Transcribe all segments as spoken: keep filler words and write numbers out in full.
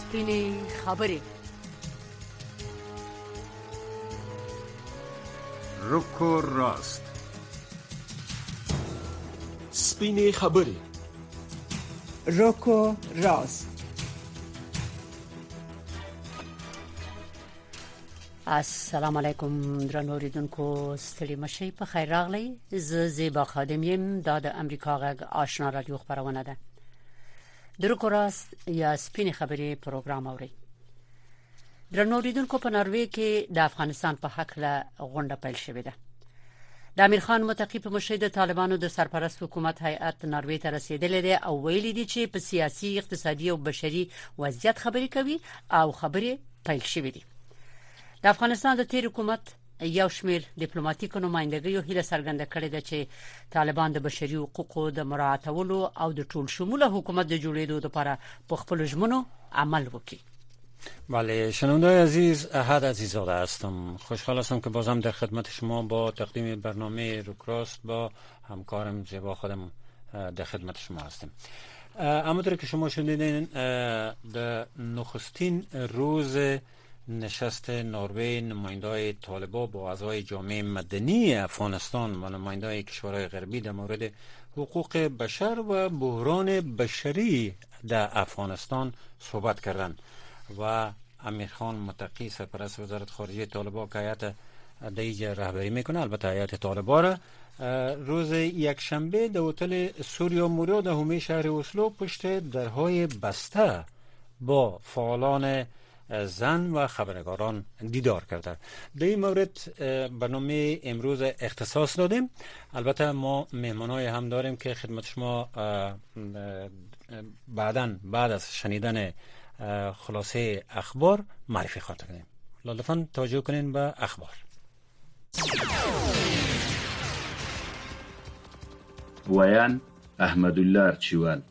سپینې خبرې. رک و راست. سپینې خبرې. رک و راست. السلام علیکم درنو اوریدونکو، ستړي مشئ، په خیر راغلی. زه زیبا خادم یم. دا د امریکا غږ آشنا رادیو خبرونه ده. د رک و راست یا سپینې خبرې پروګرام اوري. درنو اوریدونکو، په ناروې کې د افغانستان په حق له غونډه پیل شوې ده. د امیر خان متقی په مشرۍ د طالبانو د سرپرست حکومت هیئت ناروې ته رسیدلې ده او ویلي دي چې په سیاسي، اقتصادي او بشري وضعیت خبرې کوي او خبرې پیل شوې دي. د افغانستان د تیر حکومت یو شمېر ډیپلوماټیکو نمائندګیو هیله څرګنده کړې ده چې طالبان د بشري حقوقو د مراعاتولو او د ټول شموله حکومت د جوړېدو لپاره په خپل ژمنو عمل وکړي. بله، شنونده‌های عزیز، احد عزیزاده هستم. خوشحال هستم که بازم در خدمت شما با تقدیم برنامه رک و راست با همکارم زیبا خودم در خدمت شما هستیم. همونطور که شما شنیدین، در نخستین روز نشست نروژ نماینده‌های طالبان با اعضای جامعه مدنی افغانستان و نماینده‌های کشورهای غربی در مورد حقوق بشر و بحران بشری در افغانستان صحبت کردند و امیر خان متقی سرپرست وزارت خارجه طالبان که هیئت دیگر رهبری میکنه، البته هیئت طالبان را، روز یکشنبه در هتل سوریا موریا در حومه شهر اسلو پشت درهای بسته با فعالان زن و خبرنگاران دیدار کرده. در این مورد برنامه امروز اختصاص دادیم. البته ما مهمانای هم داریم که خدمت شما بعداً بعد از شنیدن خلاصه اخبار معرفی خواهد کنیم. لطفاً توجه کنین به اخبار. ویان احمد الله ارچیوال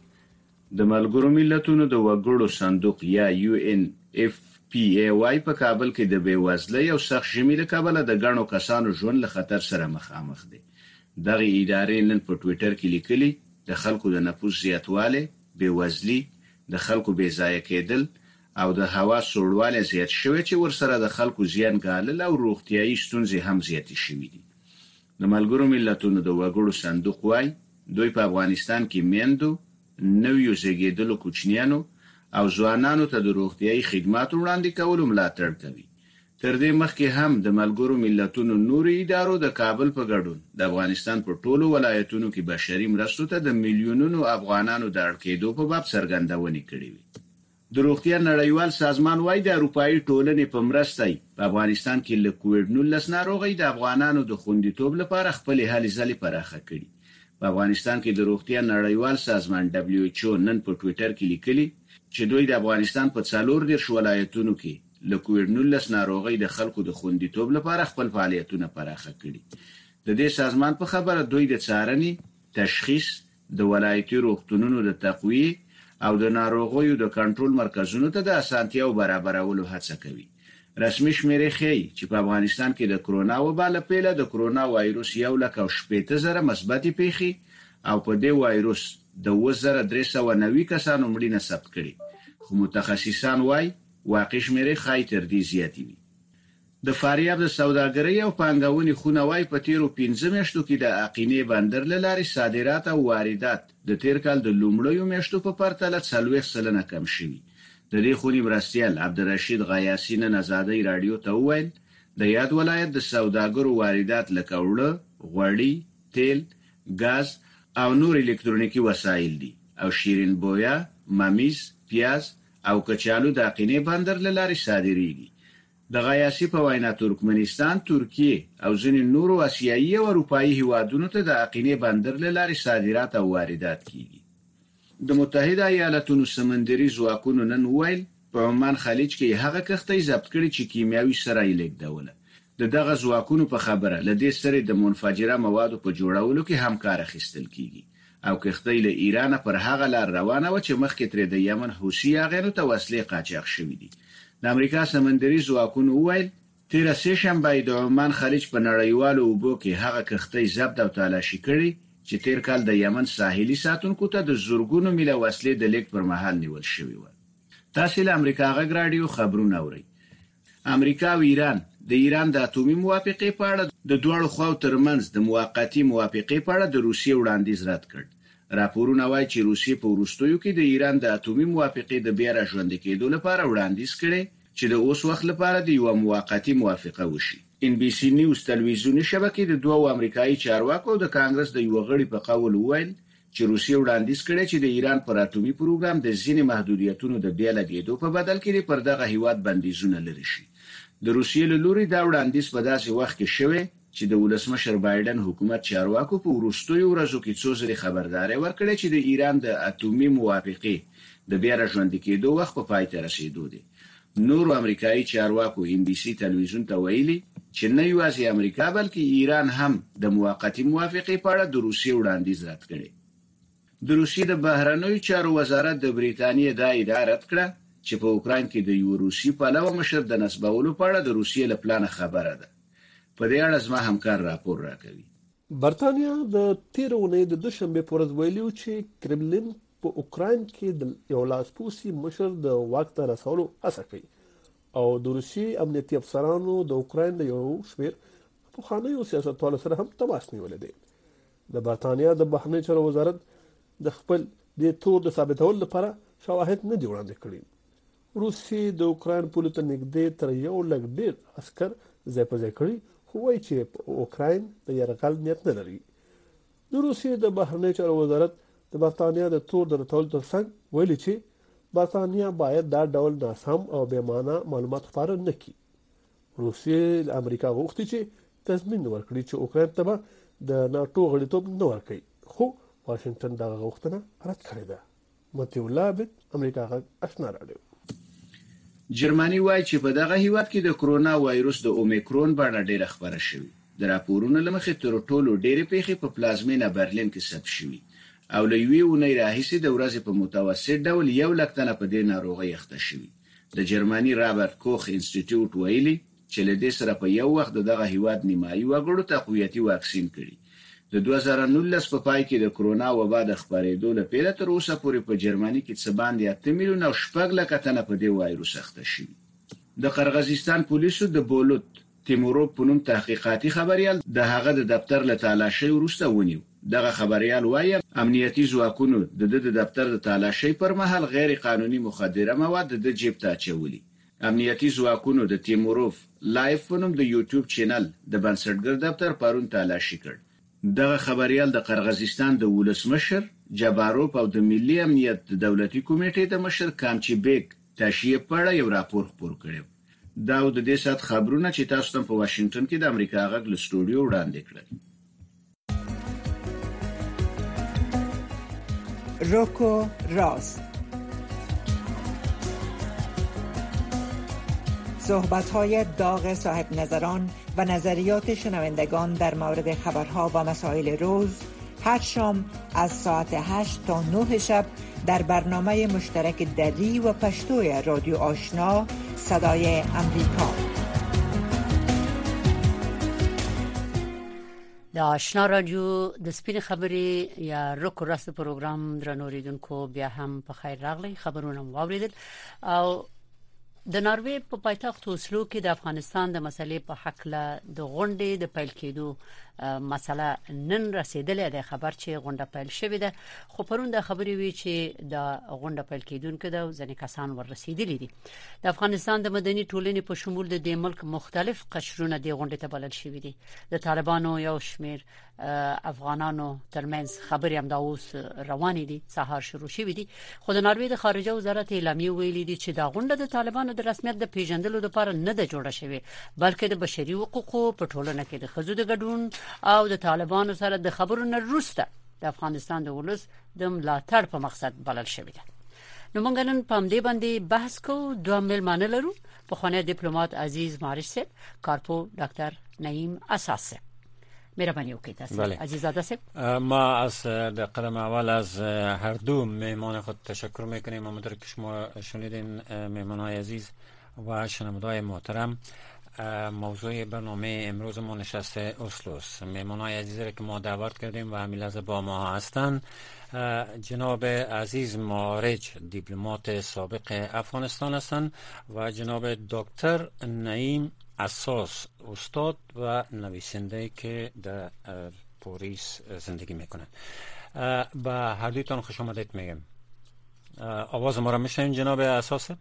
د ملګرو ملتونو د وګړو صندوق یا یو ان اف پی ای وای په کابل کې د بیوزلۍ او سخت ژمي له کبله د غنو کسانو ژوند له خطر سره مخامخ دي. دغه ادارې نن په ټوئیټر کې لیکلي د خلکو د نفوس زیاتوالی، بیوزلي، د خلکو بې ځایه کېدل او د هوا سوړوالی زیات شوی چې ورسره د خلکو زیان ګالل او روغتیایي ستونزې هم زیاتې شوي دي. د ملګرو ملتونو د وګړو صندوق وای دوی په افغانستان کې میندو، نویو زیږیدلو کوچنیانو او ځوانانو ته د روغتیایي خدماتو وړاندې کولو ملاتړ کوي. تر دې مخکې هم د ملګرو ملتونو نورو ادارو د کابل په ګډون د افغانستان په ټولو ولایتونو کې بشري مرستو ته د میلیونونو افغانانو د اړ کېدو په باب څرګندونې کړې وي. د روغتیا نړیوال سازمان وايي د اروپایي ټولنې په مرسته په افغانستان کې له کووډ نولس ناروغۍ د افغانانو د خوندیتوب لپاره خپل هلې ځلې پراخه کړي. په افغانستان کې د روغتیا نړیوال سازمان دبلیو ایچ او نن په ټوئیټر کې لیکلي چې دوی د افغانستان په څلور دیرش ولایتونو کې له کووډ نولس ناروغۍ د خلکو د خوندیتوب لپاره خپل فعالیتونه پراخه کړي. د دې سازمان په خبره دوی د څارنې، تشخیص، د ولایتي روغتونونو د تقویه او د ناروغیو د کنټرول مرکزونو ته د اسانتیاو برابرولو هڅه کوي. رسمي شمیرې ښیي چې په افغانستان کې د کرونا وبا له پیله د کرونا وایروس یو لک او شپېته زره مثبتې پیښې او په دې وایروس د اووه زره درې سوه نوي کسانو مړینه ثبت کړي، خو متخصصان وایي واقعي شمیرې ښایي تر دې زیاتې وي. د فاریاب د سوداګرۍ او پانګونې خونه وایي په تیرو پنځه میاشتو کې د اقینې بندر له لارې صادرات او واردات د تیر کال د لومړیو میاشتو په پرتله څلوېښت سلنه کم شوي. د دې خونې مرستیال عبدالرشید غیاسي نن ازادۍ راډیو ته وویل د یاد ولایت د سوداګرو واردات لکه اوړه، غوړي، تیل، ګاز او نور الکترونیکي وسایل دي او شیرین بویا، ممیز، پیاز او کچالو د اقینې بندر له لارې صادریږي. د غیاسي په وینا ترکمنستان، ترکیه او ځینې نورو آسیایي او اروپایي هیوادونو ته د اقینې بندر له لارې صادرات او واردات کیږي. د متحده ایالاتونو سمندري ځواکونو نن ویل په عمان خلیج کې هغه کښتۍ ضبط کړي چې کیمیاوي سره یې لیږدوله. د دغه ځواکونو په خبره له دې سره د منفجره موادو په جوړولو کې هم کار اخیستل کیږي او کښتۍ له ایران پر هغه لار روانه و چې مخکې ترې د یمن حوثي اغېنو ته وسلې قاچاق شوې دي. د امریکا سمندري ځواکونو ویل تیر سه شنبه د عمان خلیج په نړیوالو اوبو کې هغه کښتۍ ضبط او تالاشي کړي چې تیر کال د یمن ساحلي ساتونکو ته د زورګونو میله وسلې د لیک پر مهال نیول شوې و. تاسو له امریکا غږ رادیو خبرونه اورئ. امریکا او ایران د ایران د اټومي موافقې په اړه د دوه خواو ترمنځ د موقتی موافقې په اړه د روسیې وړاندیز رد کړ. راپورونه وايي چې روسیې په وروستیو کې د ایران د اټومي موافقې د بیا راژوندي کېدو لپاره وړاندیز کړي چې د اوس وخت لپاره د یو موقتی موافقه وشي. ان بي سي نیوز تلویزیونی شبکې د دوه امریکایي چارواکو د کانګرس د یو غړي په قول وویل چې روسیې وړاندیز کړي چې د ایران پر اټومي پروګرام د ځینې محدودیتونو د بیا لګېدو په بدل کې پر دغه هیواد بندیزونه لري شي. د روسیې له لوري دا وړاندیز په داسې وخت کې شوی چې د ولسمشر بایدن حکومت چارواکو په وروستیو ورځو کې څو ځلې خبرداري ورکړې چې د ایران د اټومي موافقې د بیا راژوندي کېدو وخت په پای ته رسیدو دی. نور امریکایي چارواکو ان بي سي تلویزیون ته ویلي چې نه یوازې امریکا بلکې ایران هم د موقتی موافقې په اړه د روسیې وړاندیز رد کړي. د روسیې د بهرنیو چارو وزارت د بریتانیې دا ادعا رد کړه چې په اوکراین کې د یو روسي پلوه مشر د نسبولو په اړه د روسیې له پلان خبره ده. په دې اړه زما همکار راپور راکوي. برتانیا د تیر اونۍ د دوشنبه پر ورځ ویلي چې کرملین په اوکراین کې د یو لاسپوڅي مشر د واک ته رسولو هڅه کوي او د روسي امنیتي افسرانو د اوکراین د یو شمېر پخوانیو سیاستوالو سره هم تماس نیولې دی. د برتانیا د بهرنیو چارو وزارت د خپل د تور د ثابتولو لپاره شواهد نه دی وړاندې کړي. روسي د اوکراین پولو ته نږدې تر یو لک ډېر عسكر ځای په ځای کړي خو وایي چې اوکراین د یرغل نیت نه لري. د روسي د بهرنیو چارو وزارت د برتانیا د تور د راتلو ترڅنګ ویلي چې برتانیا باید دا ډول ناسم او بې معنا معلومات خپاره نه کړي. روسیې له امریکا غوښتي چې تضمین ورکړي چې اوکراین ته به د ناټو غړیتوب نه ورکړي خو واشنگټن دغه غوښتنه رد کړې ده. متي الله عبد امریکا غږ آشنا رادیو. جرمني وايي چې په دغه هیواد کې د کرونا وایروس د اومیکرون بڼه ډېره خبره شوې. د راپورونو لمخې تر ټولو ډېرې پیښې په پلازمینه برلین کې ثبت شوې او له یوې اونۍ راهیسې د ورځې په متوسط ډول یو لک تنه په دې ناروغۍ اخته شوي. د جرمني رابرټ کوخ انسټیټیوټ ویلي چې له دې سره په یو وخت دغه هیواد نیمایي وګړو ته تقویتي واکسین کړي. د دوه زره نولس په پای کې د کرونا وبا د خپرېدو له پیله تر اوسه پورې په جرمني کې څه باندې اته میلیونه او شپږ لکه تنه په دې وایروس اخته شوي. د قرغیزستان پولیسو د بولوت تیمورو په نوم تحقیقاتي خبريال د هغه د دفتر له تالاشۍ وروسته ونیو. دغه خبريال وایي امنیتي ځواکونو د د دفتر د تالاشۍ پر مهال غیر قانوني مخدره مواد د جیب ته اچولي. امنیتي ځواکونو د تیموروف لایف په نوم د یوټیوب چینل د بنسټګر دفتر پرون تالاشي کړ. دغه خبريال د قرغیزستان د ولسمشر جباروف او د ملي امنیت د دولتي کمیټې د مشر کامچی بیگ تشریح په یو راپور خپور کړو. دا د دې سات خبرونه چې تاسو ته په واشنگټن کې د امریکا غږ له سټوډیو وړاندې کړل. روکو راست. صحبت‌های داغ صاحب نظران و نظریات شنوندگان در مورد خبرها و مسائل روز هر شام از ساعت هشت تا نه شب در برنامه مشترک دری و پشتوی رادیو آشنا صدای امریکا. د آشنا رادیو د سپین خبرې یا روکو راست پروګرام درنوریدونکو بیا هم په خیر راغلی. خبرونه واوریدل او د ناروې په پایتخت اوسلو کې د افغانستان د مسلې په حق له د غونډې د پیل کېدو مسله نن رسیدلې ده. خبر چې غونډه پیل شوې ده خو پرون د خبرې وی چې د غونډه پیل کېدونکو د ځنې کسان ور رسیدلې دي. د افغانستان د مدني ټولنې په شمول د دې ملک مختلف قشرونه د غونډې ته بلل شوې دي. د طالبانو یو شمیر افغانانو ترمنځ خبرې هم دا اوس روانې دي، سهار شروع شوې دي. خو د ناروې د خارجه وزارت اعلامیه ویلي دي چې دا غونډه د طالبانو د رسمیت د پیژندلو لپاره نه ده جوړه شوې بلکې د بشري حقوقو په ټولنه کې د ښځو د ګډون او د طالبانو سره د خبرو نه وروسته د افغانستان د ولس د ملاتړ په مقصد بلل شوې ده. نو موږ نن په دې باندې بحث کوو. دوه مېلمانه لرو. په خانه دیپلومات عزیز مارش صاحب، کارپو ډاکټر نعیم اساس صاحب. مهربانی وکړئ تاسو عزیز زاده صاحب. ما از در قدم اول از هر دو مهمان خود تشکر میکنیم. همونطور که شما شنیدین مهمانای عزیز و شنوندگان محترم، موضوع برنامه امروز ما نشسته اسلوس. مهمانای عزیزی را که ما دعوت کردیم و همین لحظه با ما هستند جناب عزیز معارج دیپلمات سابق افغانستان هستند و جناب دکتر نعیم اساس استاد و نویسنده که در پاریس زندگی میکنند. با هر دویتان خوش آمدید میگم. آواز ما را میشنوین جناب اساس؟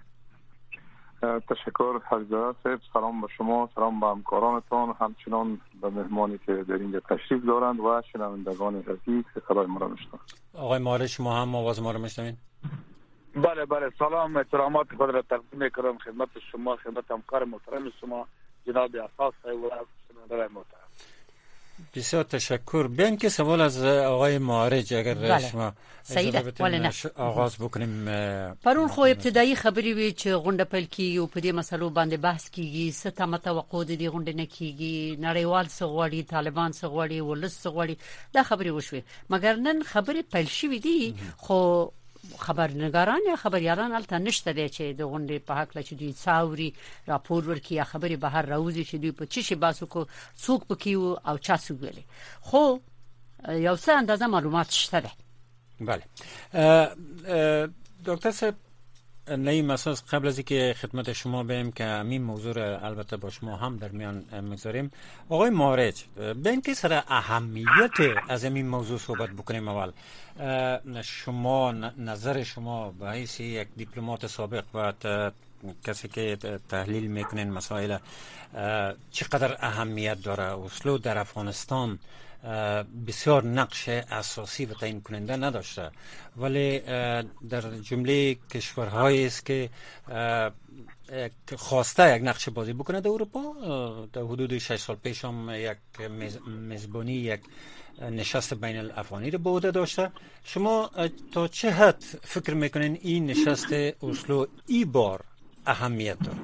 تشکر حضرت صاحب. سلام به شما، سلام به همکارانتان، همچنان به مهمانی که در اینجا تشریف دارند و شنوندگان عزیز که صدای ما را میشنوند. آقای معارج شما هم آواز ما را میشنوین؟ بله بله، سلام، احترامات خود را تقدیم میکنم خدمت شما، خدمت همکار محترم شما جناب اساس صاحب و شنوندگان محترم. بسیار تشکر. بیان که سوال از آقای معارج اگر بله. شما سیده ولنه آغاز بکنیم. پرون خو ابتدایي خبرې وی چې غونډه پیل کیږي او په دې مسلو باندې بحث کیږي، څه تمه توقع دي غونډه نه کیږي، نړیوال څه غواړي، طالبان څه غواړي، ولس څه غواړي، دا خبرې وشوي. مګر نن خبرې پیل شوې دي خو خبرنگاران یا خبريالان البته نشته دي چې د غونډې په حق لچ دوی څاوري راپور ورکړي یا خبرې بهر راوځي چې دوی په چی شي باسو کو څوک پکې او چا څوک ویلي، خو یو څه اندازه معلومات شته ده. بله دکتر صاحب نعیم اساس، قبل از اینکه خدمت شما بیم که همین موضوع را البته با شما هم در میان میگذاریم، آقای معارج بین که سر اهمیت از این موضوع صحبت بکنیم. اول شما نظر شما به حیث یک دیپلمات سابق و کسی که تحلیل میکنین مسائل چقدر اهمیت داره؟ اسلو در افغانستان بسیار نقش اساسی و تعیین کننده نداشته، ولی در جمله کشورهایی است که خواسته یک نقش بازی بکنه در اروپا. در حدود شش سال پیش هم یک میزبانی یک نشست بین الافغانی رو به عهده داشته. شما تا چه حد فکر میکنین این نشست اسلو ای بار اهمیت داره؟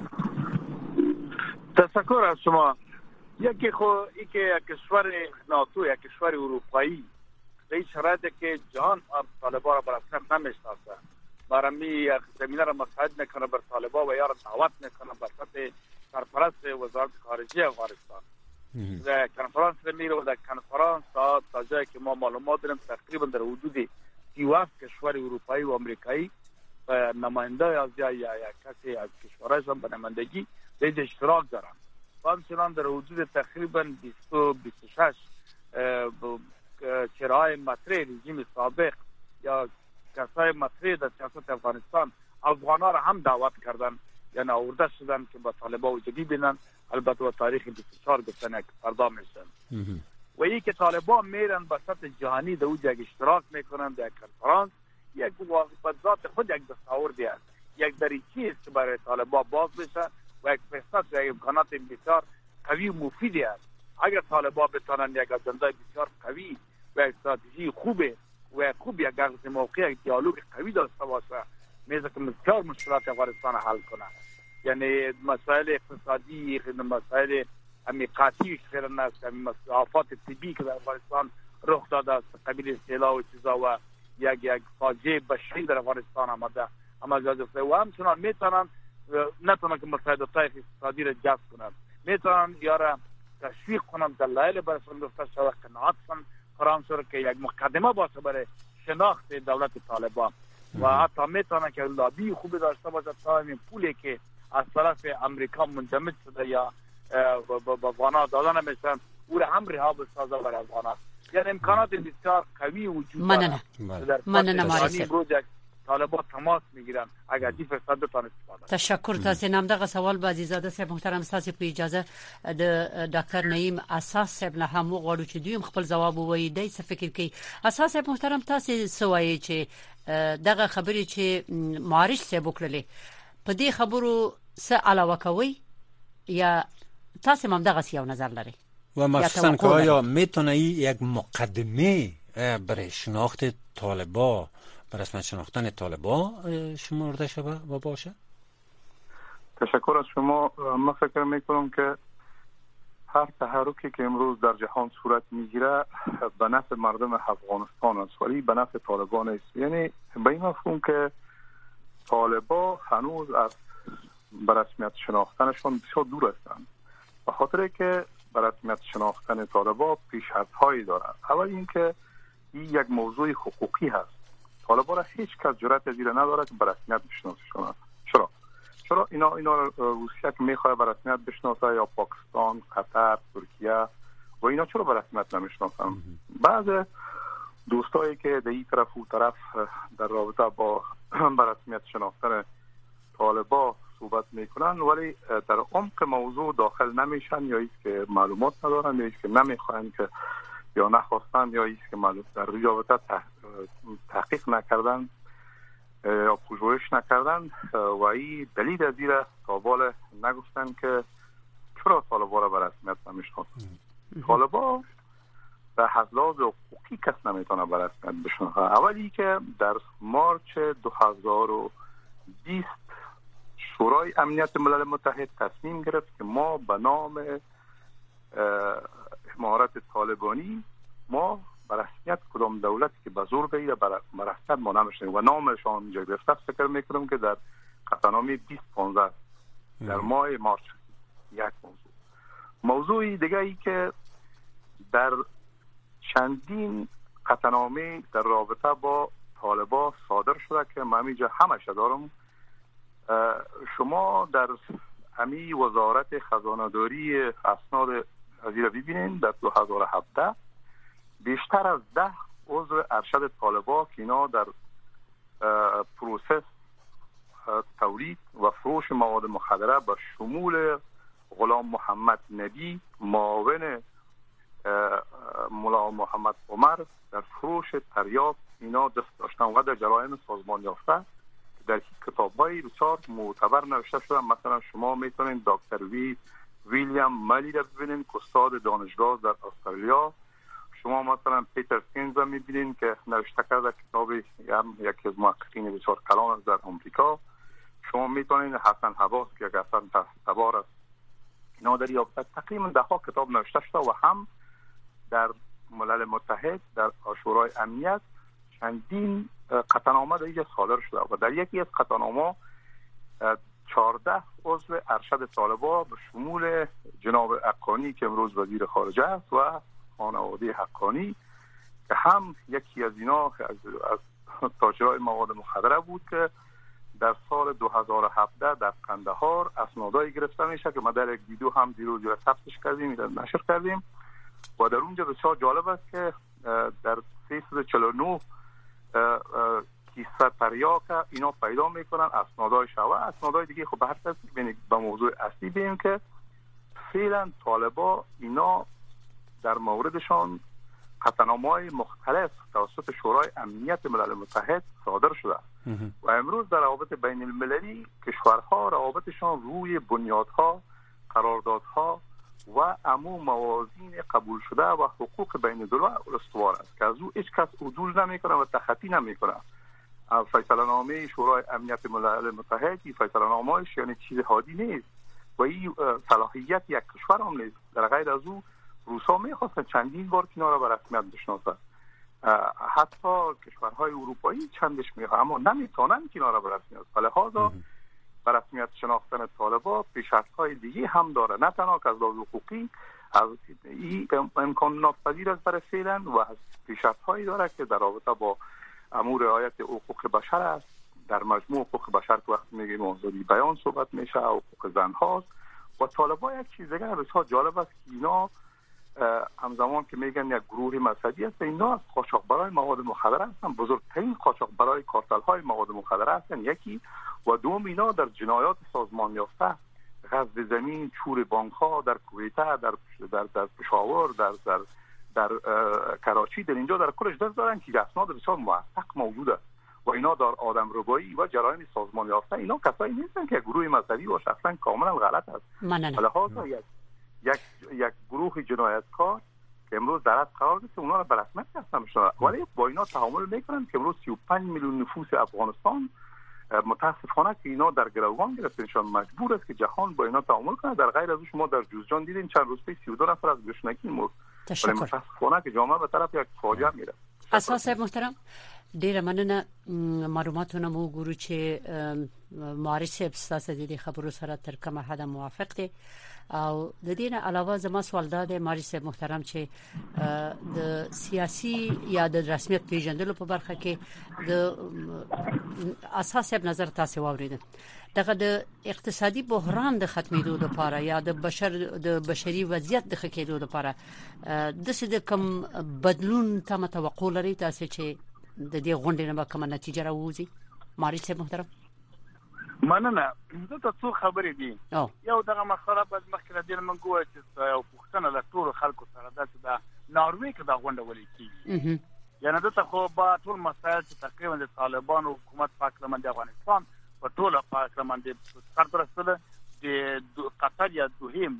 تشکر از شما. یکی خو ای که یک کشور ناتو، یک کشور اروپایی در این شرایطی که جهان طالبان را برسنه نمیشناسه، برمی یک زمینه را مساعد میکنه بر طالبان و یا را دعوت میکنه بر سطح سرپرست وزارت خارجه افغانستان. در کنفرانس میره و در کنفرانس تا تا جایی که ما معلومات داریم تقریبا در حدود سی و هفت کشور اروپایی و آمریکایی نماینده از یا یا کسی از کشورهایشان به نمایندگی در اشتراک دارن. همچنان در حدود تقریبا بیست و بیست و شش چهره‌های مطرح رژیم سابق یا کسای مطرح در سیاست افغانستان افغان‌ها را هم دعوت کردن، یعنی آورده شدن که با طالبان وجودی بینن. البته با تاریخ بیست و چهار گفتن که فردا میشن و این که طالبان میرن به سطح جهانی در اونجا اشتراک میکنن در کنفرانس، یک واقعا ذات خود یک دستاوردی است، یک دریچه است که برای طالبان باز بشه و یک فرصت و یک امکانات بسیار قوی و مفیدی است. اگر طالبان بتونن یک اجنده بسیار قوی و استراتژی خوبه و خوب یک اخذ موقع، یک دیالوگ قوی داشته باشه، میشه که بسیار مشکلات افغانستان حل کنه. یعنی مسائل اقتصادی، مسائل امیقاتی خیلی است، آفات طبیعی که در افغانستان رخ داده است، قبیل سیلاب و چیزا و یک یک فاجعه بشری در افغانستان آمده، اما جازفته و همچنان میتونن نتونن که مساعدت‌های اقتصادی را جذب کنن، میتونن یا را تشویق کنن، دلایل برسون گفته شود قناعتشان فراهم شود که یک مقدمه باشه برای شناخت دولت طالبان و حتی میتونن که لابی خوبی داشته باشه تا این پولی که از طرف امریکا منجمد شده یا با افغان‌ها داده نمیشن او را هم رها بسازه برای افغان‌ها. یعنی امکانات بسیار قوی وجود داره. مننه مارسل. طالبان تماس میگیرن اگر دی فرصت بتونه استفاده. تشکر تاسو نام دغه سوال به عزیزاده صاحب محترم تاسو په اجازه د ډاکټر نعیم اساس صاحب نه هم غواړو چې دوی خپل جواب ووایي. دای څه فکر کوي اساس صاحب محترم تاسو سوایي چې دغه خبرې چې معارج صاحب وکړلې په دې خبرو څه علاوه کوي یا تاسو هم دغه یو نظر لري و مخصوصا که آیا میتونه یک مقدمه برای شناخت طالبان، برای رسمیت شناختن طالبان شمرده شده و باشه؟ تشکر از شما. من فکر میکنم که هر تحرکی که امروز در جهان صورت میگیره به نفع مردم افغانستان است ولی به نفع طالبان است. یعنی به این مفهوم که طالبان هنوز از به رسمیت شناختنشان بسیار دور هستند. به خاطر که به رسمیت شناختن طالبان پیش‌فرض‌هایی داره. اول اینکه این یک موضوع حقوقی هست. طالبان را هیچ کس جرأت از این نداره که به رسمیت بشناسه. چرا؟ چرا اینا اینا روسیه که میخواد به رسمیت بشناسه، یا پاکستان، قطر، ترکیه و اینا چرا به رسمیت نمیشناسن؟ بعض دوستایی که در این طرف و طرف در رابطه با به رسمیت شناختن طالبان صحبت میکنن ولی در عمق موضوع داخل نمیشن، یا ایست که معلومات ندارن، یا ایست که نمیخواین که یا نخواستن، یا ایست که معلومات در رابطه تحقیق نکردن یا پژوهش نکردن و این دلیل از این تا بالا نگفتن که چرا طالبان را به رسمیت نمیشناسن. طالبان در لحاظ حقوقی کس نمیتونه به رسمیت بشناسه. اولی که در مارچ دو هزار و بیست شورای امنیت ملل متحد تصمیم گرفت که ما به نام امارت طالبانی ما به رسمیت کدام دولتی که به زور بگیره به رسمیت ما نمیشناسیم و نامشان اینجا گرفته. فکر میکنم که در قطعنامه بیست پانزده در ماه مارچ. یک موضوع موضوعی دیگه ای که در چندین قطعنامه در رابطه با طالبان صادر شده که من اینجا همش دارم. شما در همی وزارت خزانه‌داری اسناد از این ببینید در دو هزار و هفده بیشتر از ده عضو ارشد طالبان که اینا در پروسس تولید و فروش مواد مخدره به شمول غلام محمد نبی معاون ملا محمد عمر در فروش تریاک اینا دست داشتن و در جرایم سازمان یافته در کتاب‌های بسیار معتبر نوشته شده. مثلا شما میتونید دکتر وی ویلیام مالی را ببینید که استاد دانشگاه در استرالیا. شما مثلا پیتر سینز را میبینید که نوشته کرده کتاب یکی از محققین بسیار کلان در آمریکا. شما میتونید حسن حواس که یک اصلا تبار است اینا در یافته تقریبا ده ها کتاب نوشته شده و هم در ملل متحد در شورای امنیت چندین قطعنامه در اینجا صادر شده و در یکی از قطعنامه چهارده عضو ارشد طالبان به شمول جناب حقانی که امروز وزیر خارجه است و خانواده حقانی که هم یکی از اینا از, از تاجرای مواد مخدره بود که در سال دو هزار و هفده در قندهار اسنادایی گرفته میشه که ما در یک ویدیو هم دیروز ثبتش کردیم نشر کردیم و در اونجا بسیار جالب است که در سیصد و چهل و نه کیسه تریاک اینا پیدا میکنن اسنادای شوا اسنادای دیگه. خب به هر کسی ببینید به موضوع اصلی ببینیم که فعلا طالبان اینا در موردشان قطعنامه‌های مختلف توسط شورای امنیت ملل متحد صادر شده و امروز در روابط بین المللی کشورها روابطشان روی بنیادها، قراردادها و عموم موازین قبول شده و حقوق بین الدولت استوار است که از او هیچ کس عدول نمیکنه و تخطی نمیکنه. فیصله نامه شورای امنیت ملل متحد فیصله نامه‌اش یعنی چیز عادی نیست و این صلاحیت یک کشور هم نیست. در غیر از او روسا میخواستن چندین بار اینا را به رسمیت بشناسن، حتی کشورهای اروپایی چندش میخواه اما نمیتونن اینا را به رسمیت. لهذا به رسمیت شناختن طالبان پیش‌فرض‌های دیگه هم داره، نه تنها که از لحاظ حقوقی از این امکان ناپذیر است برای فعلا و از پیش‌فرض‌هایی داره که در رابطه با امور رعایت حقوق بشر است. در مجموع حقوق بشر که وقتی میگیم آزادی بیان صحبت میشه، حقوق زن هاست و طالبان یک چیز دیگه بسیار جالب است که اینا همزمان که میگن یک گروه مذهبی است، اینا از قاچاقبرای مواد مخدره هستن، بزرگترین قاچاقبرای کارتل های مواد مخدره هستن یکی و دوم اینا در جنایات سازمان یافته، غصب زمین، چور بانک ها در کویت، در در در پشاور، در در در کراچی، در اینجا در کلش دست دارن که اسناد بسیار موثق موجوده و اینا در آدم ربایی و جرایم سازمان یافته. اینا کسایی نیستن که گروه مذهبی باشه، اصلا کاملا غلط است. لهذا یک یک یک گروه جنایتکار که امروز در از قرار گرفته اونا را به رسمیت هستن میشن ولی با اینا تعامل میکنن که امروز سی و پنج میلیون نفوس افغانستان متاسفانه که اینا در گروگان گرفتنشان مجبور است که جهان با اینا تعامل کنه. در غیر از اون شما در جوزجان دیدین چند روز پیش سی و دو نفر از گشنگی مرد. تشکر. متاسفانه که جامعه به طرف یک فاجعه میره. اساس محترم ډیره مننه. معلوماتونه مو ګورو چې مارس ستاسو د خبرو سره تر کومه حد موافق دي او د دې نه علاوه زما سوال دا دی مارس محترم چې د سیاسي یا د رسمیت پیژندلو په برخه کې د اساس په نظر تاسو واوریدل دغه د اقتصادي بحران د ختمېدو لپاره یا د بشر د بشري وضعیت د ښه کېدو لپاره د څه د کم بدلون ته توقع لري تاسو چې د دې غونډې نه به کومه نتیجه راوځي؟ مارس محترم مننه. زه ته څو خبرې دي. یو دغه مسله په مخکې د منګو چې یو پښتنه له ټول خلکو سره د ناروې کې دا غونډه ولې کیږي. یعنی دته خو با ټول مسایل چې تقریبا د طالبانو حکومت پاکستان د افغانستان په ټوله پاکستان د سرپرستله د قطر یا دوحه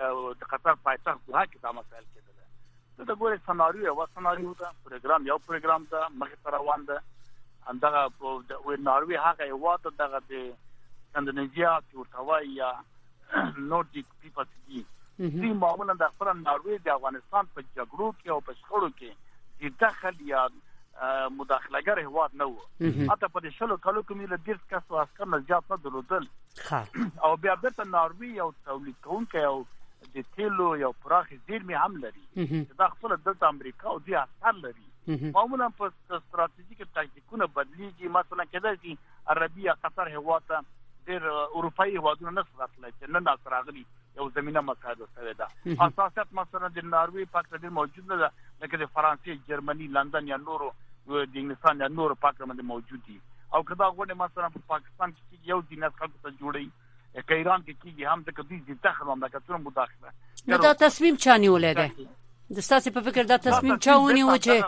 د قطر پایتخت دوحه کې دا مسایل کېدل. دا ګورې سناریو او سناریو دا پروګرام یو پروګرام دا مخې روان ده. اندغه د ناروې هغه یو ته دغه د سکاندیناویا تورتوای یا نوردیک پیپلز دي چې معمولا د خپل ناروې د افغانستان په جګړو کې او په شخړو کې د داخل یا مداخلهګر هواد نه وو. حتی په شلو کالو کې مل ډیر کسو عسكر نه زیات نه درلودل او بیا بیرته ناروې یو تولید کوونکی او د تیلو یو پراخ زیرمې هم لري. دا خپل د امریکا او د اثر لري. معمولا په ستراتیژیک تاکتیکونه بدلیږي. مثلا کېدای شي عربي قطر هواد ډیر اروپאי هوادونه نه ساتل چې نه ناصراغلي یو زمينه مساعده شوی ده. اساسات مثلا د ناروې پاکستان موجود نه ده لکه د فرانسې جرمني لندن یا نورو د انګلستان یا نورو پاکستان موجود دي. او کدا غوډه مثلا په پاکستان کې یو دینه خلکو ته جوړي که ایران کې کیږي هم د کدي د داخل مملکتونو مداخله. دا تصمیم چاني ولیده د ستاسو په فکر دا تصمیم چاونی و چې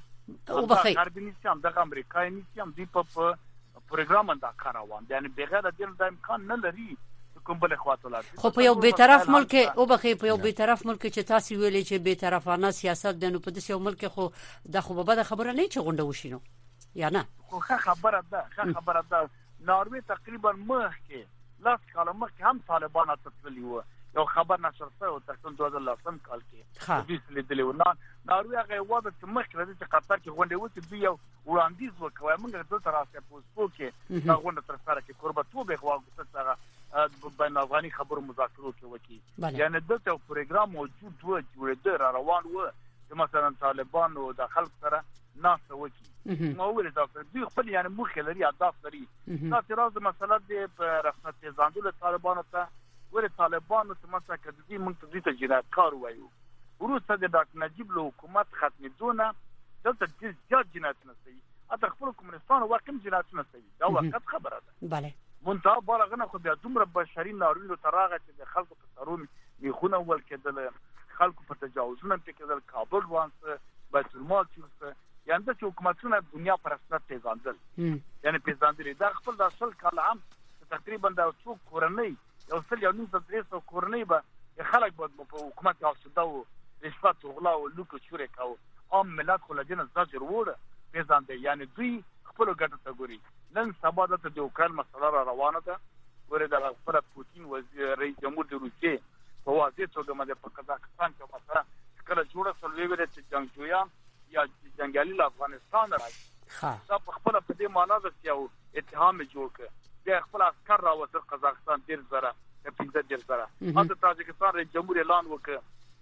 او بخیر غربینیسم د امریکای نیسم دی په پروګرام انده کاروان دي. یعنی بغیر د دې د امکان نه لري کوم بل خواطلات. خو په یو بیطرف ملک او بخیر په یو بیطرف ملک چې تاسو ویلي چې بیطرفانه سیاست د نو په دې یو ملک خو د خو به د خبره نه چې غونډه وشینو یا نه. خو خبره ده خبره ده ناروې تقریبا مخکې لاس کاله مخکې هم طالبان تطبیق وو. یو خبر نشر شو تر دوه هزار لسم کال کې د دې لیدلې و نه ناروې هغه وده چې مخکې د قطر کې غونډه وته دی یو وړاندیز وکوي. موږ د تر اسه پوسټو کې دا غونډه تر سره کې قربتو به غواړو سره بین افغاني خبرو مذاکرو کې وکی. یعنی دلته پروګرام موجود و جوړېده را روان و چې مثلا طالبان او د خلک سره ناس وکی. نو ولې دا دوی خپل یعنی مخه لري اهداف لري. تاسو راځه مثلا د رسمت ځاندول طالبانو ته ولې طالبانو څه مثلا کدي موږ ته د جنایتکار وایو. وروسته د ډاکټر نجیب له حکومت ختمېدونه دلته د زیات جنایت نه کوي. اته خپل کومنستان واقعي جنایت نه کوي. دا وخت خبره ده. bale منتها بالغنه خو بیا دومره بشري ناورینو تراغه چې د خلکو په سرونو میخونه ول کېدل خلکو په تجاوزونه کېدل کابل وانس بیت المال چې یعنی د حکومتونو دنیا پر اساس پیژندل یعنی پیژندل دا خپل د اصل کلام تقریبا د څو کورنۍ یو څل یو نیم درې سو کورنۍ به خلک په حکومت او صداو رشوت او غلا او لوک چورې کاو عام ملت خو لجنه زجر وړه پیژندل. یعنی دوی خپل ګټه ته ګوري. نن سبا د اوکران مسله را روانه ده. ورته د خپل پوتین وزیر رئیس جمهور د روسیې په واضح توګه د پاکستان کې مسله کله جوړه سولوي ورته چې جنگجویان یا جنگالي له افغانستان راځي. دا په خپل په دې معنا ده چې یو اتهام جوړ کړي د خپل عسكر راوځي قزاقستان ډیر زره پنځه ډیر زره. حتی تاجکستان رئیس جمهور اعلان وکړ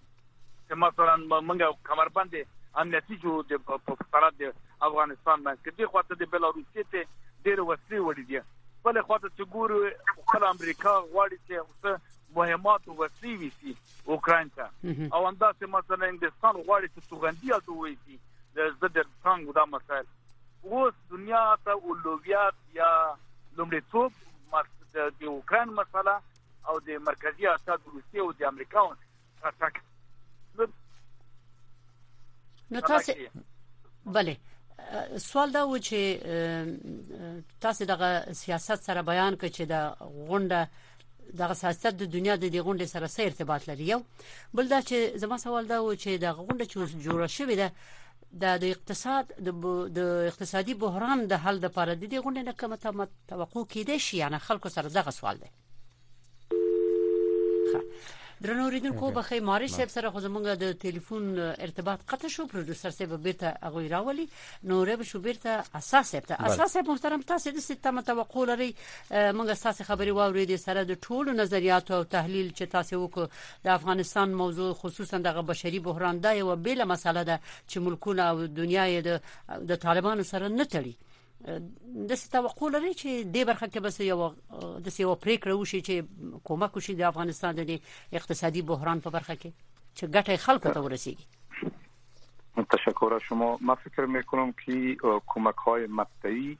چې مثلا موږ کمربند امنیتي جو د په سرحد د افغانستان باندې کې خواته د بلاروسي ته ډېر وسلې وړي دي. بل خواته چې ګورو خپل امریکا غواړي چې مهمات وسلې وسی اوکران ته او انداسه مثلا هندستان غواړي چې توغندي او وایي د زدر څنګه دا مسائل اوس دنیا ته اولویات یا لومړیتوب د اوکران مسله او د مرکزی اساس روسیه او د امریکا نو تاسو bale سوال دا و چې تاسو دغه سیاست سره بیان کړئ چې د غونډه دغه سیاست د دنیا د دې غونډې سره څه ارتباط لري. یو بل دا چې زما سوال دا و چې د غونډه چې جوړه شوې ده د اقتصاد د اقتصادي بحران د حل لپاره د دې غونډې نه کومه توقع کېده شي. یعنی خلکو سره دغه سوال دی. درنو اوریدونکو بخیر ماري صاحب سره خو زمونږ د ټلیفون ارتباط قطع شو پروډوسر صاحب بیرته هغه راولي نو رب شو بیرته اساس صاحب ته اساس صاحب محترم تاسو د ستامه توقع لري موږ تاسو خبري واورېدې سره د ټولو نظریات او تحلیل چې تاسو وکړو د افغانستان موضوع خصوصا د بشري بحران دا یو بیل مسله ده چې ملکونه او دنیا د د طالبانو سره نه تړي د توقع لري چې د برخه کې بس یو د سیو پریکړه وشي چې کومک وشي د افغانستان د اقتصادي بحران په برخه کې چې ګټه خلکو ته ورسیږي. تشکر از شما. من فکر میکنم که کمک های مقطعی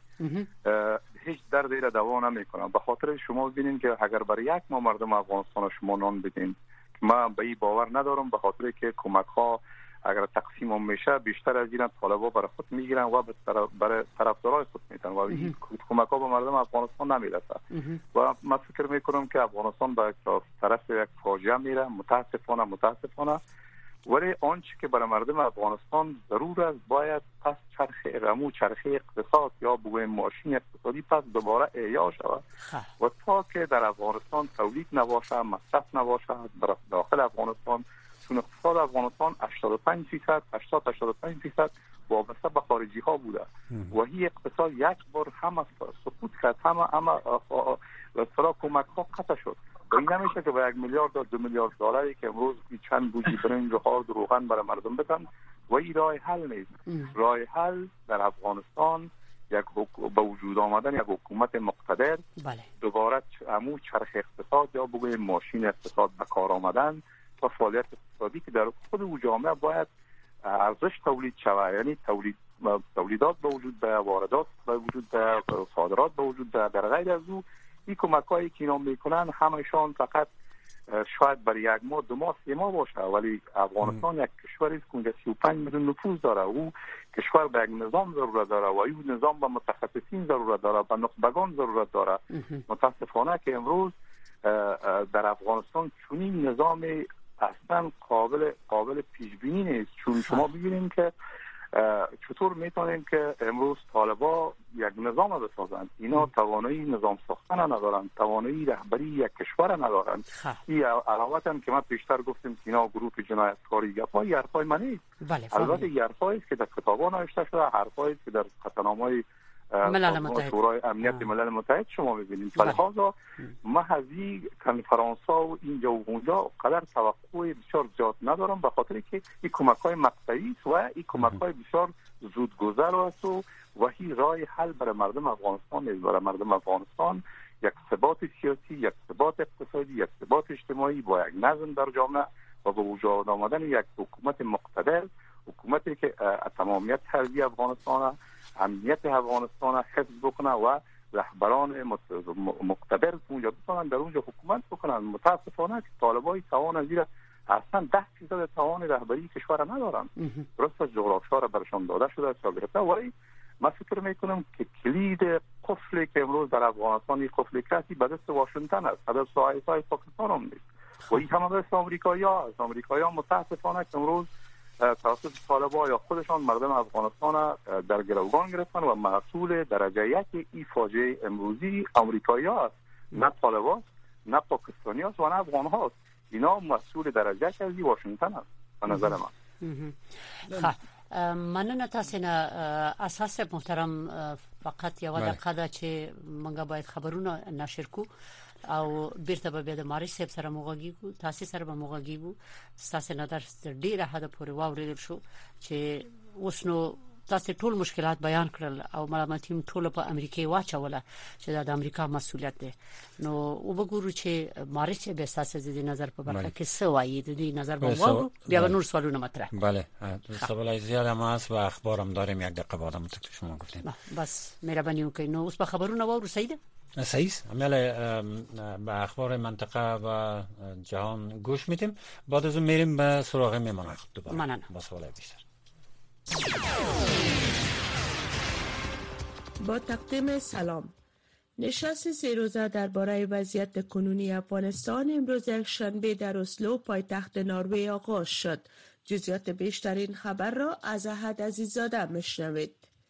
هیچ دردی را دوا نمیکنه. به خاطر شما ببینید که اگر برای یک ما مردم افغانستان شما نان بدین، من به این باور ندارم، به خاطر که کمک ها اگر تقسیم هم میشه بیشتر از این طالبا برای خود میگیرن و برای طرفدارای خود میتن و این کمک ها به مردم افغانستان نمیرسه و من فکر میکنم که افغانستان به طرف یک فاجعه میره. متاسفانه متاسفانه ولی آنچه که برای مردم افغانستان ضرور است باید پس چرخه رمو چرخه اقتصاد یا بگویم ماشین اقتصادی پس دوباره احیا شود و تا که در افغانستان تولید نباشه، مصرف نباشه در داخل افغانستان، چون اقتصاد افغانستان هشتاد و پنج درصد هشتاد تا هشتاد و پنج درصد وابسته به خارجی ها بوده و این اقتصاد یک بار هم سقوط کرد، هم هم اصلا کمک ها قطع شد و این نمیشه که با یک میلیارد تا دو میلیارد دلاری که امروز چند بوجی برنج و خارد و روغن برای مردم بدن و این راه حل نیست. راه حل در افغانستان یک با وجود آمدن یک حکومت مقتدر، بله. دوباره همون چرخ اقتصاد یا بگویم ماشین اقتصاد به کار آمدن و فعالیت اقتصادی که در خود جامعه باید ارزش تولید شود، یعنی تولید تولیدات به وجود به واردات به وجود به صادرات به وجود به در غیر از او این کمک‌هایی که اینا میکنن همشان فقط شاید برای یک ماه دو ماه سه ماه باشه ولی افغانستان یک کشوری است که سی و پنج میلیون نفوذ داره. او کشور به یک نظام ضرورت داره و این نظام به متخصصین ضرورت داره، به نخبگان ضرورت داره. متاسفانه که امروز در افغانستان چنین نظام اصلا قابل قابل پیش بینی نیست. چون شما ببینید که چطور میتونیم که امروز طالبا یک نظام بسازند، اینا توانایی نظام ساختن ندارند، توانایی رهبری یک کشور ندارند. این علاوه هم که من پیشتر گفتم که اینا گروه جنایتکاری گپای حرفای من نیست. البته این حرفایی است که در کتابا نوشته شده، حرفایی است که در قطعنامه‌های ملل متحد شورای امنیت ملل متحد شما می‌بینید. فلحاظا محضی کنفرانس ها و اینجا و اونجا قدر توقع بسیار زیاد ندارم به خاطر که این کمک‌های مقطعی است و این کمک‌های بسیار زودگذر است و وحی راه حل برای مردم افغانستان نیست. برای مردم افغانستان یک ثبات سیاسی، یک ثبات اقتصادی، یک ثبات اجتماعی با یک نظم در جامعه و با وجود آمدن یک حکومت مقتدر، حکومتی که تمامیت ارضی افغانستان، امنیت افغانستان حفظ بکنه و رهبران مقتدر اونجا بتونن در اونجا حکومت بکنن. متاسفانه که طالبای توان از این اصلا ده فیصد توان رهبری کشور ندارن. درست جغرافیا را برشان داده شده تا گرفته ولی من فکر میکنم که کلید قفلی که امروز در افغانستان این قفل کسی به دست واشنگتن است، به دست آیسای پاکستان هم نیست و این هم به دست آمریکایی ها است. آمریکایی ها متاسفانه که امروز توسط طالبان یا خودشان مردم افغانستان در گروگان گرفتن و مسئول درجه یک این فاجعه امروزی آمریکایی ها است، نه طالبان، نه پاکستانی هست و نه افغان هاست. اینا مسئول درجه یک از واشنگتن است به نظر من. مننه تاسو نه اساس محترم فقط یو دقیقه چې موږ باید خبرونه نشر کو او بیرته به د ماري صاحب سره موغږیږو، تاسو سره به موغږیږو. تاسو نه در ډیره حد پورې واورېدل شو چې اوس نو تاسو ټول مشکلات بیان کړل او ملامتیم ټول په امریکا واچوله چې د امریکا مسؤلیت ده. نو وګورو چې ماري صاحب تاسو د نظر په برخه کې څه وایي، د دې نظر به واورو بیا نور سوالونه مطرح. بله سوالای زیاد هم هست و اخبارم داریم، یک دقیقه بعد هم تو شما گفتین. بس مهرباني وکړئ. نو اوس په خبرونه واورو. سیده صحیح عمل به اخبار منطقه و جهان گوش میدیم، بعد از اون میریم به سراغ میمانان دوباره با سوالای بیشتر. با تقدیم سلام. نشست سه روزه درباره وضعیت کنونی افغانستان امروز یک شنبه در اسلو پایتخت نروژ آغاز شد. جزئیات بیشتر این خبر را از احد عزیزاده میشنوید.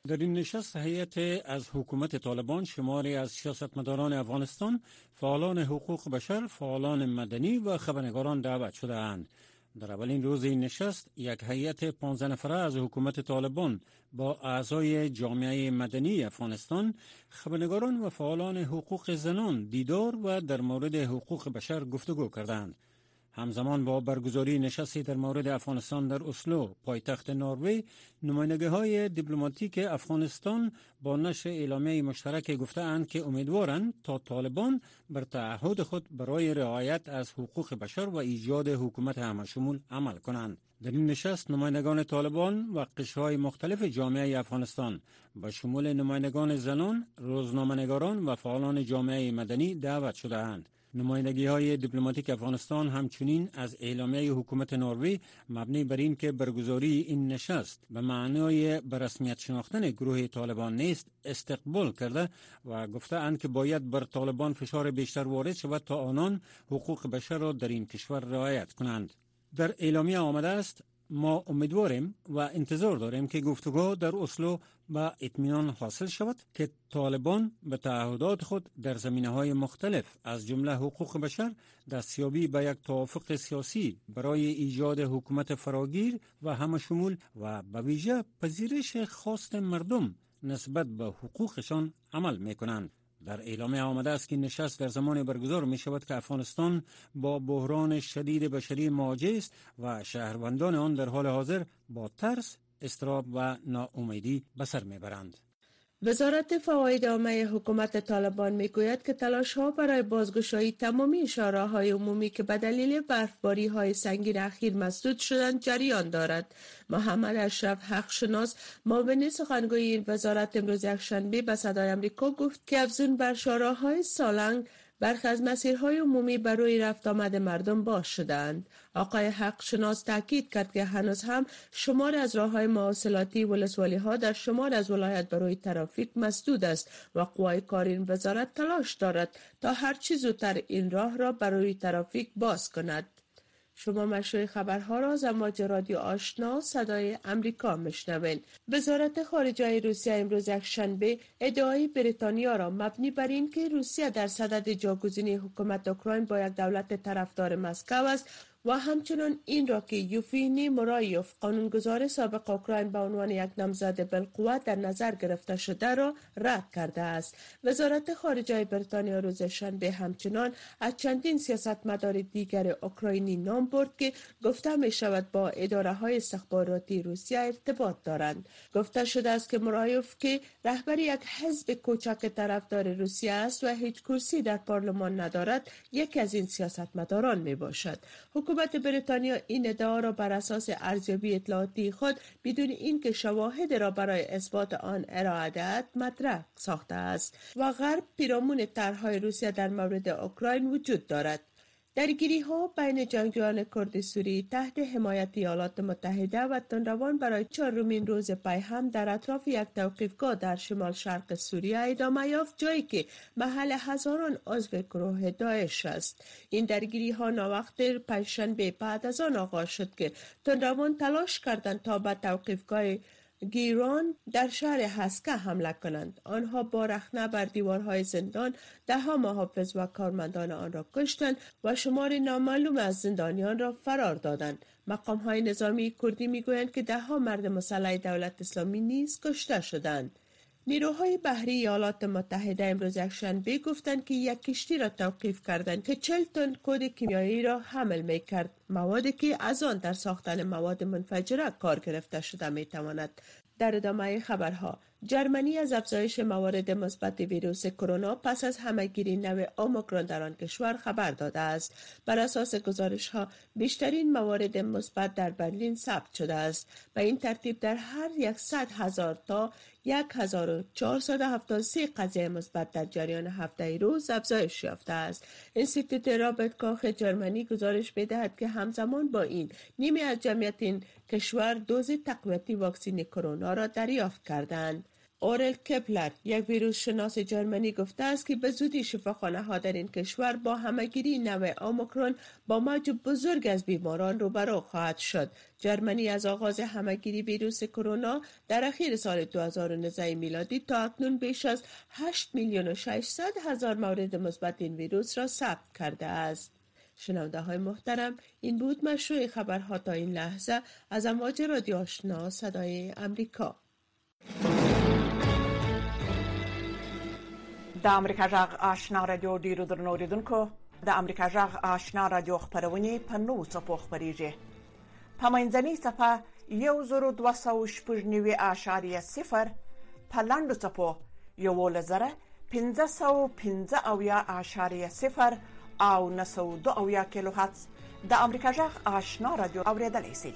در این نشست هیئت از حکومت طالبان شماری از سیاستمداران افغانستان، فعالان حقوق بشر، فعالان مدنی و خبرنگاران دعوت شده اند. در اولین روز این نشست یک هیئت پانزده نفره از حکومت طالبان با اعضای جامعه مدنی افغانستان، خبرنگاران و فعالان حقوق زنان دیدار و در مورد حقوق بشر گفتگو کردند. همزمان با برگزاری نشستی در مورد افغانستان در اسلو، پایتخت نروژ، نمایندگی‌های دیپلماتیک افغانستان با نشر اعلامیه مشترک گفته‌اند که امیدوارند تا طالبان بر تعهد خود برای رعایت از حقوق بشر و ایجاد حکومت همشمول عمل کنند. در این نشست نمایندگان طالبان و قشرهای مختلف جامعه افغانستان با شمول نمایندگان زنان، روزنامه‌نگاران و فعالان جامعه مدنی دعوت شده‌اند. نمایندگی های دیپلماتیک افغانستان همچنین از اعلامیه حکومت نروژ مبنی بر این که برگزاری این نشست به معنای به رسمیت شناختن گروه طالبان نیست استقبال کرده و گفته اند که باید بر طالبان فشار بیشتر وارد شود تا آنان حقوق بشر را در این کشور رعایت کنند. در اعلامیه آمده است: ما امیدواریم و انتظار داریم که گفتگو در اسلو با اطمینان حاصل شود که طالبان به تعهدات خود در زمینه‌های مختلف از جمله حقوق بشر دستیابی به یک توافق سیاسی برای ایجاد حکومت فراگیر و همشمول و به ویژه پذیرش خواست مردم نسبت به حقوقشان عمل می‌کنند. در اعلامیه آمده است که نشست در زمان برگزار می شود که افغانستان با بحران شدید بشری مواجه است و شهروندان آن در حال حاضر با ترس، اضطراب و ناامیدی به سر می برند. وزارت فواید عامه حکومت طالبان میگوید که تلاش‌ها برای بازگشایی تمامی شاهراهای عمومی که به دلیل برفباری‌های سنگین اخیر مسدود شدند جریان دارد. محمد اشرف حقشناس معاون سخنگوی این وزارت امروز یکشنبه به صدای آمریکا گفت که افزون بر شاهراهای سالنگ برخی از مسیرهای عمومی برای رفت آمد مردم باز شدند. آقای حقشناس تاکید کرد که هنوز هم شمار از راههای مواصلاتی ولسوالی‌ها در شمار از ولایت برای ترافیک مسدود است و قوای کار این وزارت تلاش دارد تا هر چه زودتر این راه را برای ترافیک باز کند. شما مشروع خبرها را از امواج رادیو آشنا صدای امریکا میشنوید. وزارت خارجه روسیه امروز یکشنبه ادعای بریتانیا را مبنی بر این که روسیه در صدد جاگزینی حکومت اوکراین با یک دولت طرفدار مسکو است و همچنین این را که یوفینی مورایوف قانونگذار سابق اوکراین به عنوان یک نامزد بالقوه در نظر گرفته شده را رد کرده است. وزارت خارجه بریتانیا روز شنبه همچنین از چندین سیاستمدار دیگر اوکراینی نام برد که گفته می شود با اداره های استخباراتی روسیه ارتباط دارند. گفته شده است که مورایوف که رهبر یک حزب کوچک طرفدار روسیه است و هیچ کرسی در پارلمان ندارد، یکی از این سیاستمداران می باشد. حکومت بریتانیا این ادعا را بر اساس ارزیابی اطلاعاتی خود بدون اینکه شواهد را برای اثبات آن ارائه دهد مطرح ساخته است و غرب پیرامون طرح‌های روسیه در مورد اوکراین وجود دارد. درگیری ها بین جنگجویان کرد سوری تحت حمایت ایالات متحده و تندروان برای چهارمین روز پی هم در اطراف یک توقیفگاه در شمال شرق سوریه ادامه یافت، جایی که محل هزاران عضو گروه داعش است. این درگیری ها ناوقت پنجشنبه بعد از آن آغاز شد که تندروان تلاش کردند تا به توقیفگاه گیران در شهر هسکه حمله کنند. آنها با رخنه بر دیوارهای زندان ده ها محافظ و کارمندان آن را کشتند و شمار نامعلوم از زندانیان را فرار دادند. مقام های نظامی کردی میگویند که ده ها مرد مسلح دولت اسلامی نیز کشته شدند. نیروهای بحری ایالات متحده امروز یکشنبه گفتند که یک کشتی را توقیف کردند که چهل تن کود کیمیایی را حمل می‌کرد، موادی که از آن در ساختن مواد منفجره کار گرفته شده می‌تواند. در ادامه خبرها، جرمنی از افزایش موارد مثبت ویروس کرونا پس از همه‌گیری نو اومیکرون در آن کشور خبر داده است. بر اساس گزارش‌ها بیشترین موارد مثبت در برلین ثبت شده است. به این ترتیب در هر صد هزار تا هزار و چهارصد و هفتاد و سه قضیه مثبت در جریان هفده روز افزایش یافته است. انستیتوت رابرت کاخ جرمنی گزارش می‌دهد که همزمان با این نیمی از جمعیت این کشور دوز تقویتی واکسن کرونا را دریافت کردند. اورل کپلر یک ویروس شناس جرمنی گفته است که به زودی شفاخانه ها در این کشور با همگیری نوع اومیکرون با موج بزرگ از بیماران روبرو خواهد شد. جرمنی از آغاز همگیری ویروس کرونا در اخیر سال دو هزار و نوزده میلادی تا اکنون بیش از هشت میلیون و ششصد هزار مورد مثبت این ویروس را ثبت کرده است. شنونده های محترم، این بود مشروع خبرها تا این لحظه از امواج رادیو آشنا صدای امریکا. د امریکا جغ آشنا رادیو ډیرو درنو اوریدونکو، د امریکا جغ آشنا رادیو خبرونه په نوو څپو خپریږي. په منځنۍ څپه یو زرو دوه سوه شپږ نوي اعشاریه صفر، په لنډو څپو یولس زره پنځه سوه پنځه اویا اعشاریه صفر او نه سوه دوه اویا کیلو هرتز د امریکا جغ آشنا رادیو اوریدلای شئ.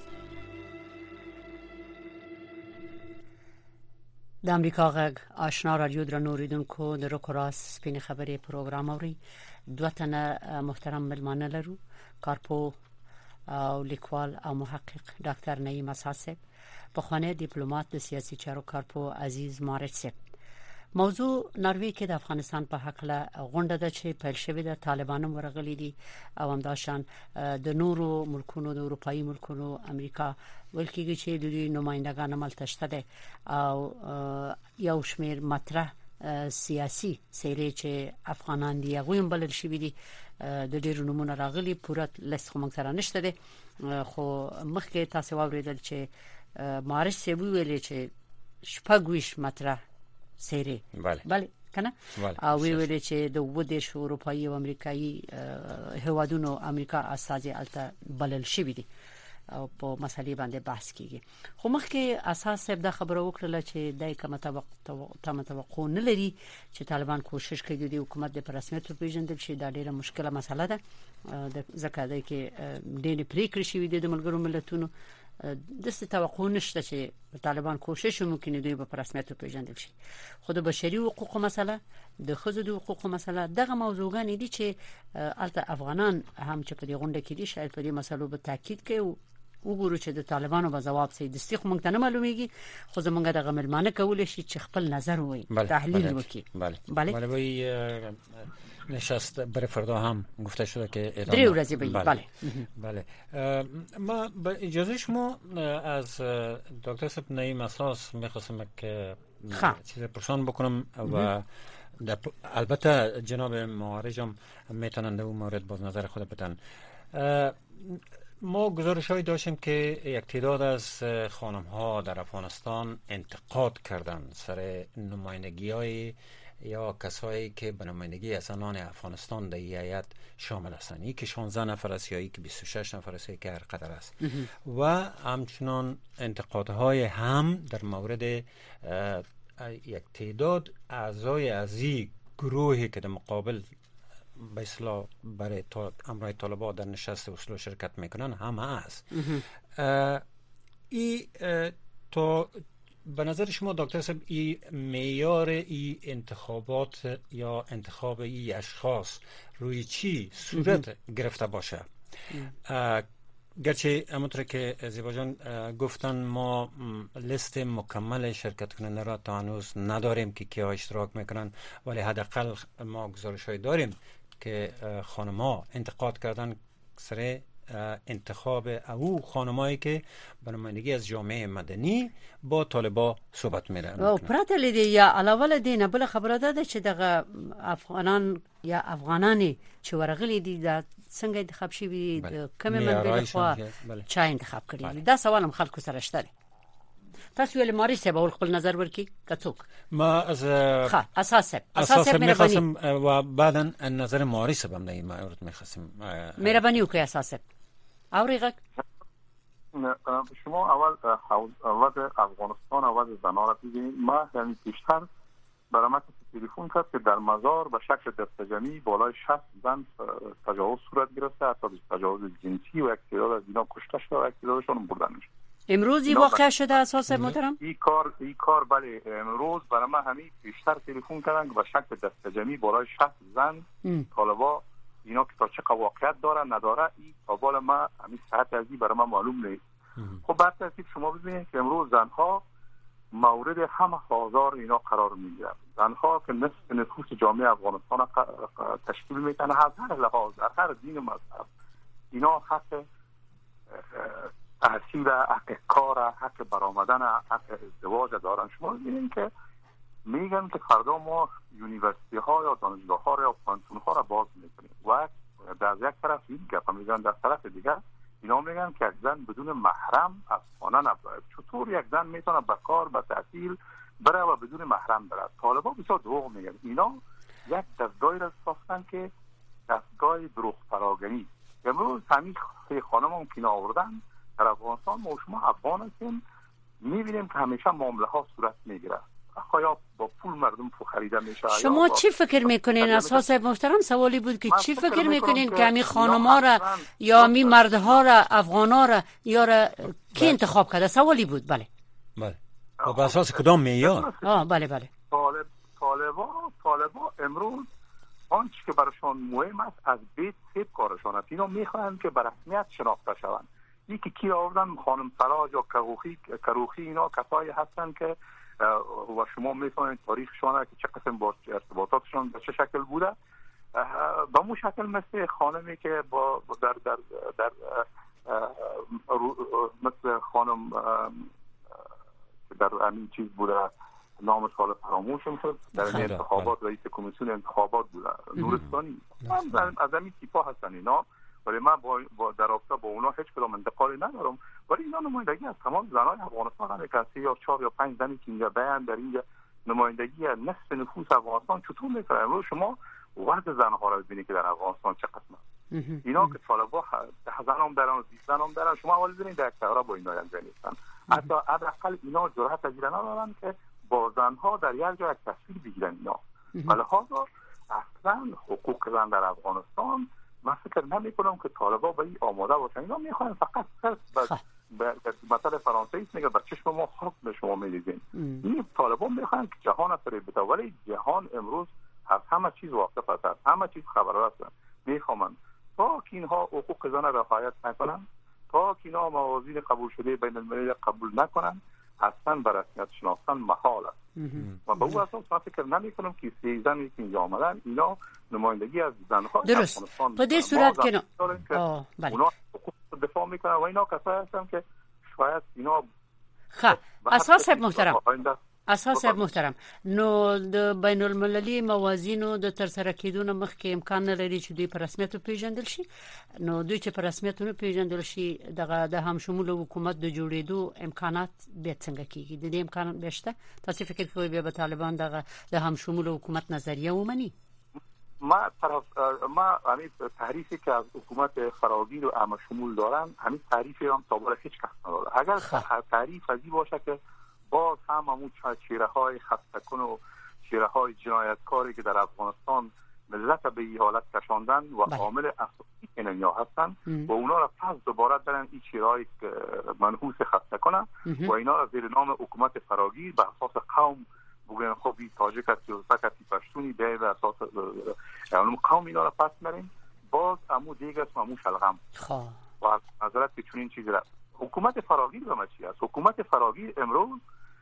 د امریکا غږ آشنا رادیو درنو اوریدونکو، د روکو راست سپین خبرې پروګرام اوري. دوه تنه محترم ملمانه لرو، کارپو او لیکوال او محقق ډاکټر نعیم اساسب، پخوانی دیپلمات د سیاسي چارو کارپو عزیز مارچ. موضوع ناروی کې د افغانستان په حق له غونډه ده چې پیل شوې ده، طالبانو ورغلي دي او همداشان د نورو ملکونو، د اروپאי ملکونو، امریکا ویل کېږي چې د دوی نمائندگان عملته شته ده او یو شمیر مطرح سیاسي سیرې چې افغانان دي هغه هم بلل شوي دي، د ډیرو نمونه راغلي، پوره لیست خو موږ سره نشته ده، خو مخکې تاسو واوریدل چې مارچ سی ویل چې شپږ مطرح سیری بله بله کنه او وی ویل چې د ودیش اروپאי او امریکایي هوادونو امریکا اساسي الته بلل شوی دي او په مسلې باندې بحث کیږي. خو مخکې اساس د خبرو وکړه چې دای کومه توقع توقع نه لري چې طالبان کوشش کوي د حکومت د رسمیت پیژندل شي. دا ډیره مشکله مسله ده، ځکه دا کې ډېر پریکړې شوې دي د ملګرو ملتونو، د څه توقع نشته چې طالبان کوشش ممکن دوی په رسمیت پیژندل شي. خود بشري حقوق مسله، د خزو د حقوق مسله، دغه موضوعګان دي چې الته افغانان هم چې په دې غونډه کې دي شاید په دې مسلو به تاکید کوي وګورو چې د طالبانو به جواب سي. د استخ مونږ ته نه معلومیږي، خو زمونږ د غملمانه کول شي چې خپل نظر وایي، تحلیل وکړي. بله بله بله وی نشست برای فردا هم گفته شده که دری ورځې به بله بله. ما با اجازه شما از دکتر صاحب نعیم اساس می‌خواستم که چیز پرسان بکنم و البته جناب معارج هم میتونن در اون مورد باز نظر خود بدن. ما گزارش‌هایی داشتیم که یک تعداد از خانم‌ها در افغانستان انتقاد کردند سر نمایندگی‌های یا کسایی که به نمایندگی از زنان افغانستان در این هیئت شامل هستند، یکی شانزده نفر است یا یکی بیست و شش نفر است که هر قدر است، و همچنان انتقادهای هم در مورد یک تعداد اعضای از این گروهی که در مقابل به اصطلاح برای امرای طالبان در نشست اسلو شرکت میکنن هم هست. این تو به نظر شما دکتر صاحب این معیار این انتخابات یا انتخاب این اشخاص روی چی صورت گرفته باشه؟ گرچه همونطور که زیبا جان گفتن ما لیست مکمل شرکت کننده را تا هنوز نداریم که کیا اشتراک میکنن، ولی حداقل ما گزارش های داریم که خانم‌ها انتقاد کردن سر انتخاب او خانمایی که به نمایندگی از جامعه مدنی با طالبا صحبت می‌کنن. او پرته لیدي یا علاوه دینه بل خبره ده چې دغه افغانان یا افغانانی چې ورغلي دي د څنګه انتخاب شي د کومه منبع خو چا انتخاب کړی دا سوال هم خلکو سره شته. تاسو ویل ماري سه به خپل نظر ورکي کڅوک ما از ها اساس اساس مهرباني و بعدا نظر ماري سه هم نه ما ورت می‌خواستم مهرباني وکړئ اساس اوریغه. شما اول اول افغانستان اول زنان را ببینید. ما یعنی بیشتر برای ما تلفن کرد که در مزار به شکل دستجمعی بالای شصت زن تجاوز صورت گرفته، حتی تجاوز جنسی، و یک تعداد از اینا کشته شده و یک تعدادشون بردن شده. امروز این واقع شده اساس محترم؟ این کار این کار بله امروز برای ما همین بیشتر تلفن کردن که به شکل دستجمعی بالای شصت زن طالبا اینا که تا چه واقعیت داره نداره این قبال ما همین صحت ازی برای ما معلوم نیست. خب بعد از شما ببینید که امروز زنها مورد همه آزار اینا قرار میگیرن. زنها که نصف نفوس جامعه افغانستان تشکیل میکنه، از هر لحاظ، از هر دین و مذهب اینا حق تحصیل، حق کار، حق برآمدن، حق ازدواج دارن. شما ببینید که میگن که فردا ما یونیورسیتی ها یا دانشگاه ها یا پانتون ها را باز میکنیم و در یک طرف این گپ میگن، در طرف دیگر اینا میگن که یک زن بدون محرم از خانه نباید. چطور یک زن میتونه به کار، به تحصیل بره و بدون محرم بره؟ طالبان بسیار دروغ میگن. اینا یک دستگاهی را ساختن که دستگاه دروغ پراگنی. امروز همین خانم هم که آوردن در افغانستان، ما شما افغان هستیم، میبینیم که همیشه معامله ها صورت میگیره، یا با پول مردم پول خریده میشه. شما چی فکر میکنین؟ اساس محترم سوالی بود که چی فکر, فکر میکنین که همین خانم‌ها را یا همین مردها را، افغانا را یا را کی انتخاب کرده؟ سوالی بود. بله بله. و به اساس کدام معیار؟ آه بله بله. طالب طالبا طالبا امروز آنچه که براشون مهم است از بیت سیب کارشان است. اینا میخواهند که به رسمیت شناخته شوند. یکی کی آوردن؟ خانم فراج یا کروخی کروخی اینا کسایی هستند که و شما میتونید تاریخشان که چه قسم با ارتباطاتشان به چه شکل بوده. به مو شکل مثل خانمی که با در در در مثل خانم که در همین چیز بوده، نامش حالا فراموش شد، در این انتخابات رئیس کمیسیون انتخابات بوده، نورستانی. از همین تیپا هستن اینا، ولی من با, با در رابطه با اونا هیچ کدام انتقالی ندارم. ولی اینا نمایندگی از تمام زنای افغانستان هم که یا چهار یا پنج زنی که اینجا بیان در اینجا نمایندگی نصف نفوس افغانستان چطور میکنه؟ امروز شما وضع زنها را ببینید که در افغانستان چه قسمه. اینا که طالبا ده زن هم دارن و بیست زن هم دارن، شما اول ببینید در اکتورا با اینا یک نیستن. حتی حداقل اینا جرأت پذیر ندارن که با زنها در یک جا یک تصویر بگیرن اینا. ولهذا اصلا حقوق زن در افغانستان من فکر نمی کنم که طالبا به این آماده باشن. اینا میخوان فقط صرف به مثلا فرانسوی میگه به چشم ما خاک به شما میدیدین. این طالبا میخوان که جهان فریب بده، ولی جهان امروز از همه چیز واقف است، از همه چیز خبردار است. میخوان تا که اینها حقوق زن را رعایت نکنن، تا که اینها موازین قبول شده بین الملل قبول نکنن، اصلا به رسمیت شناختن محال است. و به او اساس من فکر نمی کنم که سی زنی که اینجا آمدن اینا نمایندگی از زنها درست به دې صورت که نه اونا دفاع میکنن و اینا کسایی هستن که شاید اینا خب اساس محترم اساس محترم نو د بین المللي موازینو د تر سره کېدو نه مخکې امکان نه لري چې دوی په رسمیت پیژندل شي. نو دوی چې په رسمیت نه پیژندل شي دغه د هم شمول حکومت د جوړېدو امکانات به څنګه کېږي؟ د دې امکان بهشته؟ تاسو فکر کوئ بیا به طالبان دغه د هم شمول حکومت نظریه ومني؟ ما طرف ما همین تعریفی که از حکومت فراگیر و هم شمول دارن، همین تعریفی هم تا بالا هیچ کس نداره. اگر تعریف ازی باشه که باز هم همون چهره های خستکن و چهره های جنایتکاری که در افغانستان ملت به این حالت کشاندن و عامل اساسی اینیا هستن و اونا را پس دوباره برن این چهره های منحوس خستکن و اینا را زیر نام حکومت فراگیر به اساس قوم بگوین خب این تاجیک هستی، ازبک هستی، پشتونی به اساس یعنی قوم اینا را پس بریم، باز امو دیگه است و امو شلغم و از نظرت که چون این چیزی را حکومت فراگیر به ما چی است؟ حکومت فراگیر امروز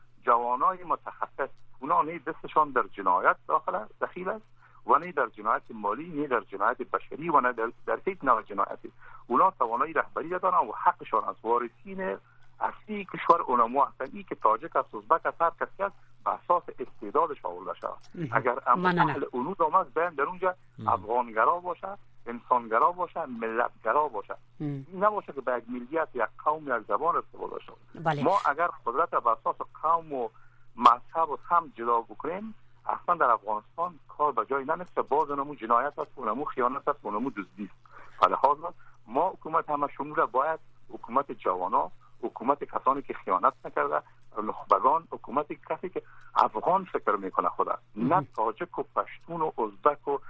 جوانای متخصص، اونا نه دستشان در جنایت داخل دخیل است و نه در جنایت مالی، نه در جنایت بشری و نه در, در هیچ نوع جنایتی. اونا توانایی رهبری دارن و حقشان است. وارثین اصلی کشور اونمو هستن. این که تاجک است، ازبک است، هر کسی است به اساس استعدادش آورده شد. اگر اهل اونود آمد بیان در اونجا افغانگرا باشه، انسانگرا باشه، ملتگرا باشه، نباشه که به یک ملیت، یک قوم، یک زبان ارتباط داشته باشه. ما اگر قدرت به اساس قوم و مذهب و هم جدا بکنیم، اصلا در افغانستان کار به جایی نمیرسه. باز اونمو جنایت است، اونمو خیانت است، اونمو دزدی است. لذا ما حکومت همه شمول باید حکومت جوانا، حکومت کسانی که خیانت نکرده، نخبگان، حکومت کسی که افغان فکر میکنه خدا، نه تاجک و پشتون و ازبک و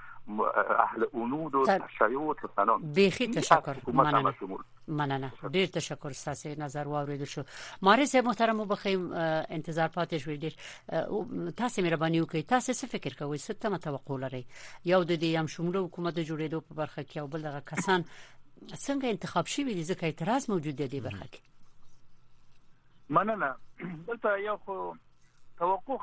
اهل اونود و تشیع و تسنان. بیخی تشکر. مننه مننه ډیر تشکر. ستاسو نظر واوریدل شو. مارس محترم وبخیم انتظار پاتې شوې ډیر. تاسو مهرباني وکړئ، تاسو څه فکر کوئ؟ څه تمه توقع لرئ؟ یو د دې هم شمول حکومت جوړېدو په برخه کې او بل دغه کسان څنګه انتخاب شوي دي؟ ځکه اعتراض موجود دی دې برخه کې. مننه. دلته یو خو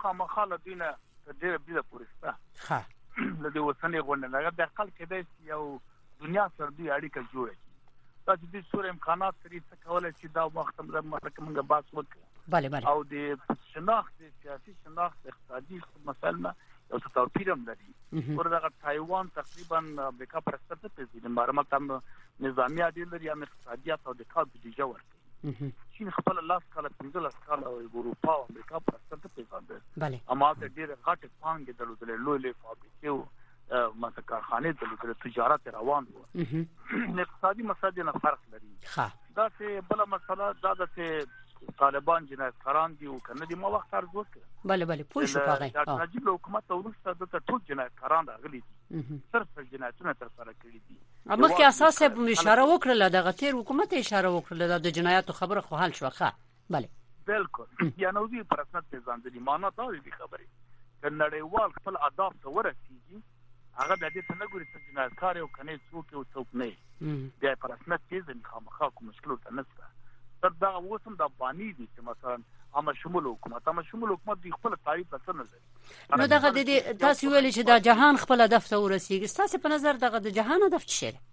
خامخا له دینه ډېر بده پورسته ها له دې وسنې غونډه نه د خپل کې د یو دنیا سره دی اړیکه جوړه کی دا چې د سور امکانات لري څه کولای چې دا وخت موږ باس وکړو بله بله او د شناخت سیاسي شناخت اقتصادي مسایل یو څه توپیر هم لري ورته تایوان تقریبا امریکا پر ستر پیسې د معلومات هم نظامی عادل لري هم اقتصادیات او د کار بودیجه ورکوي چین خپل لاس کاله پنځه لاس او اروپا او امریکا پر ستر پیسې ده بله اما د ډېر غټ پانګ درلودل لوی لوی فابریکې مثلا کارخانه د تجارت روان وو اقتصادي مسایل نه فرق لري ها دا چې بل مسله دا د طالبان جنایتکاران دي او کنه دي مو وخت ارز وکړه بله بله پوه شو پاغه د نجیب حکومت ورسته د ټول جنایتکاران راغلي دي صرف جنایتونه تر سره کړی دي اما که اساس اشاره وکړه دغه تیر حکومت اشاره وکړه د جنایت خبره خو حل شو ښه بله بالکل یا نو دي پر اساس ځان دي معنا دا دي خبره کنړیوال خپل اهداف ته ورسیږي هغه د دې څنګه ګوري چې جنایتکار یو کنه څوک او څوک نه بیا پر اساس تیز خامخا کوم مشکل ته نسته تر دا وسم د بانی دي چې مثلا اما شمول حکومت اما شمول حکومت دی خپل تعریف څه نه لري نو دغه د تاسو ویل چې د جهان خپل هدف ته ورسیږي تاسو په نظر دغه د جهان هدف څه دی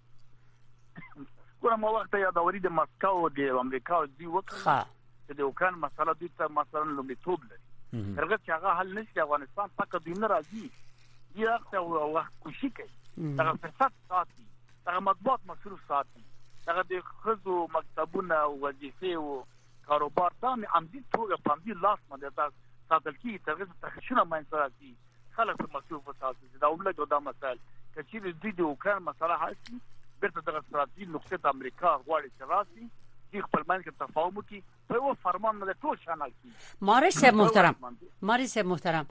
کومه مو وخت یا د ورید مسکو د امریکا او دی وکړه چې د اوکران مسله د ته مثلا لومړیتوب لري هرڅه چې هغه حل نشي افغانستان پکې دوی نه راځي یا څو وخت کوشي کوي دا فساد ساتي دا مطبوعات مصروف ساتي دا د خزو مکتبونه او وظیفې او کاروبار ته عمدي توګه پاندې لاس باندې دا ساتل کی ترغه تخشنه مې ساتي خلک په مصروف ساتي دا ولګو دا مسائل کچې د دې د اوکران مسله حل بیرته د استراتیژي نقطه د امریکا غواړي چې راسي چې خپل باندې تفاهم وکړي په یو فرمان باندې ټول شامل کړي ماري صاحب محترم ماري صاحب محترم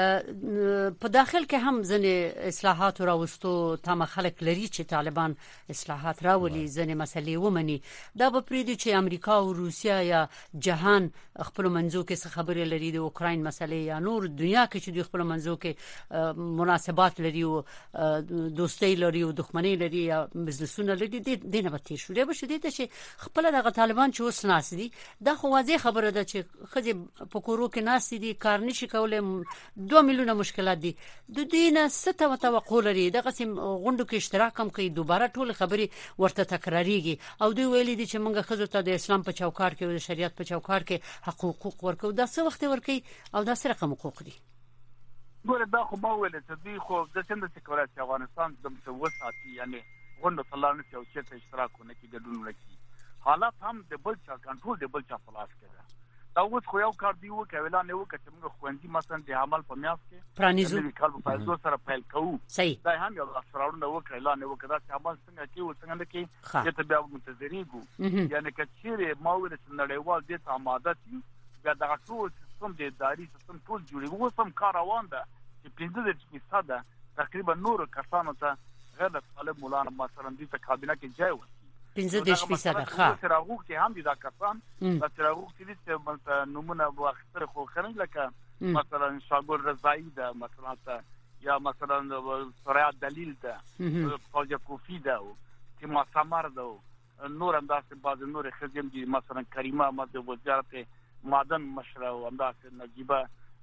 په داخل کې هم ځنې اصلاحات راوستو تمه خلک لري چې طالبان اصلاحات راولي ځنې مسلې ومني دا به پریدي چې امریکا او روسیا یا جهان خپل منځو کې څه خبرې لري د اوکراین مسلې یا نور دنیا کې چې د خپل منځو کې مناسبات لري او دوستي لري او دښمنۍ لري یا بزنسونه لري د دې نه به تیر شو دی به شدي چې خپل دغه طالبان چې اوس ناس دي دا خو واضح خبره ده چې خځې په کورو کې ناس دي کار نشي کولای دوه میلیونه مشکلات دي د دې نه ست توقع لري دغه سیم غونډو کې اشتراک هم کوي دوباره ټول خبري ورته تکراریږي او دوی ویلي دي چې موږ خځو ته د اسلام په چوکار کې او د شریعت په چوکار کې حقوق ورکو دا څه وخت ورکي او دا سره کوم حقوق دي ګوره دا خو ما ویل چې دوی خو د څنګه چې کولای چې افغانستان د مسوساتي یعنی غونډو تلانه چې او چې اشتراک ونه کې ګډون وکړي حالات هم د بل چا کنټرول د بل چا په لاس کې ده دا اوس خو یو کار دی وکړ ویلا نه وکړ چې موږ خوندې مثلا د عمل په میاس کې پرانیزو د کار په فایده سره پیل کوو صحیح دا هم یو اسرارونه وکړ اعلان نه وکړ دا چې عمل څنګه کوي څنګه کې چې ته بیا منتظریږو یعنی کچېره ما ویل چې نړیوال دې ته آماده دي بیا دا ټول سیستم د اداري سیستم ټول جوړي وو سم کار روان ده چې پنځه فیصد تقریبا نور کسانو ته غیر طالب مولانا مثلا دې ته کابینه کې ځای ورکړي پنځه فیصد ښه سراغوک چې هم دي دا کسان دا سراغوک چې مثلا نمونه واخستر خو خنه لکه مثلا شاګور رضایی ده مثلا یا مثلا سرايا دلیل ده فوجا کوفی ده چې ما سمر ده نور انداز بعض نور خزم دي مثلا کریمه مد وزارت معدن مشره او انداز نجيبه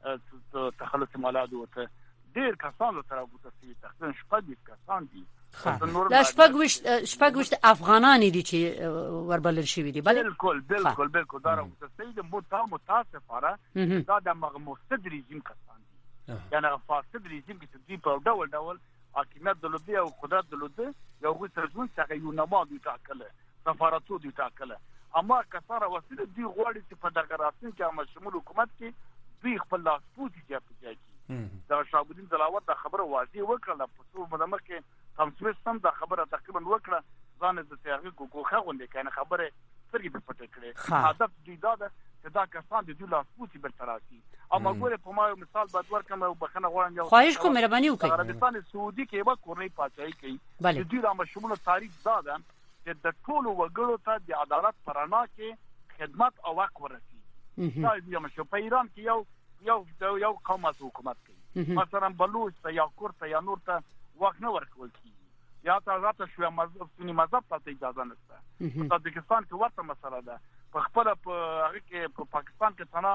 تخلص مالاد وته ډیر کسان تر هغه تصویر تخته شپږ کسان دي دا شپږ وشت شپږ وشت افغانان دي چې وربلل شوی دي بل بالکل بالکل بالکل دا راوته سید مو متاسفانه دا د مغموسد رژیم کسان دي یعنی فاسد رژیم کې چې په ډول ډول حکومت دلته او قدرت دلته یو غو ترجمه څنګه یو نماز دي تاکله سفارتو دي تاکله اما کثره وسیله دی غوړي چې په دغه راتلون کې هم شمول حکومت کې دوی خپل لاس پوتي چې په ځای کې دا شعبالدین دلاوت دا خبره واضح وکړه په څو مدمر کې تمسوي سم دا خبره تقریبا وکړه ځان د تیاغي کوکوخه غونډه کنه خبره سرګي په پټه کړې هدف دی دا چې دا کسان د دوی لاس پوتي برتراسي اما ګوره په ما مثال بعد ورکم او بخنه غواړم یو خواهش کوم مهرباني وکړئ عربستان سعودي کې به کورنۍ پاتای کوي چې دوی را مشمول تاریخ دا ده چې د ټولو وګړو ته د عدالت پرانا کې خدمت او حق ورسي دا یو مشو په ایران کې یو یو یو قوم حکومت کوي مثلا بلوچ ته یا کورد ته یا نور ته وخت نه ورکول کیږي یا ته راته شو مذهب سنی مذهب ته اجازه نشته په تاجکستان کې ورته مسله ده په خپل په هغه کې په پاکستان کې څنګه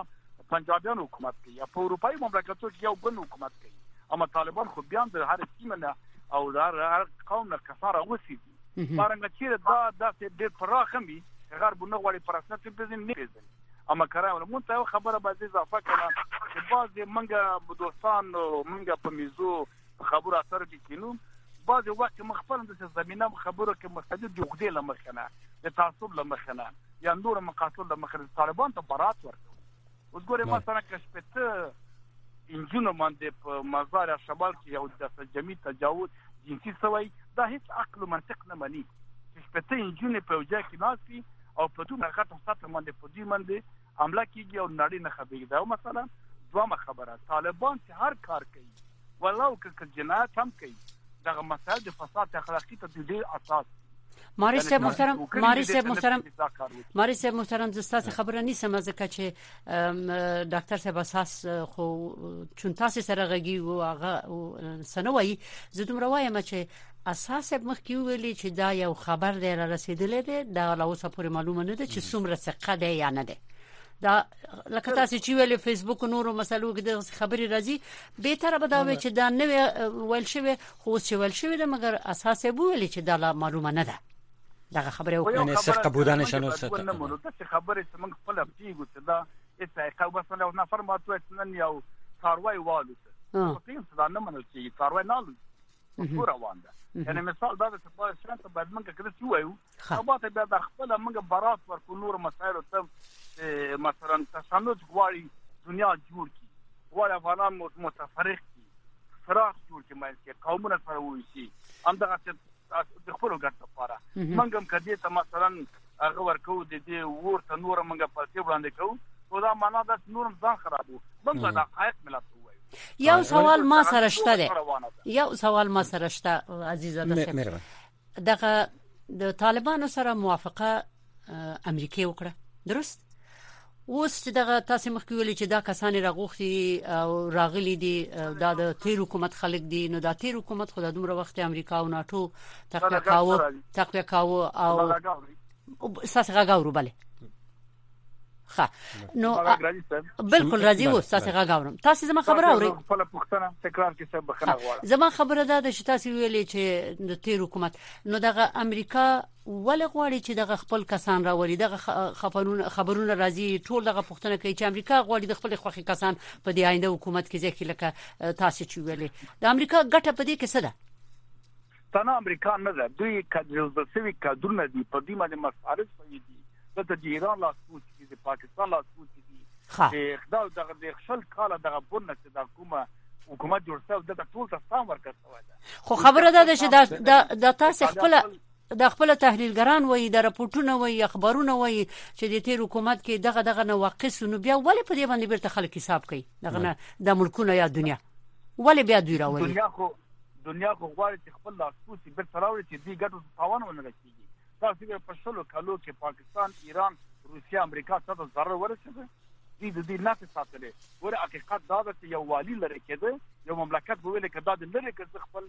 پنجابیان حکومت کوي یا په اروپאי مملکتونو کې یو بل حکومت کوي اما طالبان خو بیا د هر سیمه نه او د هر قوم نه کثاره وسی دي بارنګ چې دا د ډېر فراخمي غرب نه غواړي پرسنت بزن نه بزن اما کرا مونږ ته خبره باندې اضافه کړه چې بعض منګه دوستان منګه په میزو خبره اثر کینو بعض وخت مخفل د زمينه خبره کې مستجد جوړې لمخنه د تعصب لمخنه یا نور مقاصد لمخنه طالبان ته برات ورکړي اوس ګوره مثلا کښپته انجونو باندې په مزار شمال کې یو د جمعي تجاوز جنسي سوی دا هیڅ عقل او منطق نه مانی کښپته انجونو په وجه کې ناسي او په دوه خاطر ساتل باندې په دې باندې عمله کیږي او نړۍ نه خبري دا مثلا دوه خبره طالبان چې هر کار کوي ولو که جنایت هم کوي دغه مسائل د فساد اخلاقی ته د دې اساس ماری صاحب محترم ماری صاحب محترم ماری صاحب محترم زستا خبره نیسم ځکه چې ډاکټر صاحب اساس خو چون تاسو سره غږی او هغه سنوي زه دومره وایم چې اساس مخکې ویلي چې دا یو خبر دی را رسیدلې ده دا لا اوسه پورې معلومه نه ده چې څومره ثقه ده یا نه ده دا لکه تاسو چې ویل فیسبوک نورو مسلو کې د خبري راځي به تر به دا وی چې دا نه ویل شوی خو چې ویل شوی ده مګر اساس یې ویلي چې دا لا معلومه نه ده دا خبره او نه ثقه بودنش نه څه نه مونږ ته خبره څنګه خپل پیګو چې دا هیڅ یو بس نه نفر ماته نن یو ثروي والو څه په تیم څه نه منل چې ثروي نه لوي پورا وانده یعنی مثال دا چې په شانت باید موږ کړی چې وایو او باته بیا د خپل موږ برات ورکو نور مسایل ته مثلا تسنج غواړي دنیا جوړ کی غواړي افغانان متفرق کی فراغ جوړ کی مې کې قومونه سره وایي هم دا د خپل ګټه لپاره موږ هم کدي ته مثلا هغه ورکو د دې ورته نور موږ په څیر وړاندې کوو او دا معنا دا نور ځان خرابو موږ دا حقایق ملت یو سوال ما سره شته ده یو سوال ما سره شته عزیزاده صاحب دغه د طالبانو سره موافقه امریکای وکړه درست اوس دغه تاسو مخکې ویلي چې دا کسان راغوختي او راغلي دي دا د تیر حکومت خلک دي نو دا تیر حکومت خو د دومره وخت امریکا او ناتو تقویه کاوه تقویه کاوه او اساس غاغورو bale ها نو بالکل راځي و تاسو غاغورم تاسو زما خبره اوري خپل پښتنه تکرار کې څه بخنه غواړم زما خبره ده چې تاسو ویلي چې د تیر حکومت نو دغه امریکا ولې غواړي چې دغه خپل کسان راوړي دغه خبرونه خبرونه راځي ټول دغه پښتنه کوي چې امریکا غواړي د خپل خوخي کسان په دی آینده حکومت کې ځکه لکه تاسو چې ویلي د امریکا ګټه په دې کې څه ده تنه امریکا نه ده دوی کډرز سوي کډرونه دي په دې باندې مصارف کوي دي د ایران لاسپوڅ دي د پاکستان لاسپوڅ دي د خدای دغه د خپل کاله دغه بونه چې د حکومت حکومت جوړ څو د ټول تاسو ورکړه خو خبره ده چې د د تاسو خپل د خپل تحلیلګران وایي د راپورټونو وایي اخبارونه وایي چې د تیر حکومت کې دغه دغه نواقص نو بیا ولې په دې باندې بیرته خلک حساب کوي دغه د ملکونو یا دنیا ولې بیا دوی راوړي دنیا خو دنیا خو غواړي چې خپل لاسپوڅ بیرته راوړي چې دې ګټو تاوان ونه رسیږي تاسو په شلو کالو کې پاکستان ایران روسیا امریکا څخه ضرر ورسېده دې د دې نه ساتلې ور حقیقت دا ده چې یو والی لري کېده یو مملکت به ویل کې دا د لری کې خپل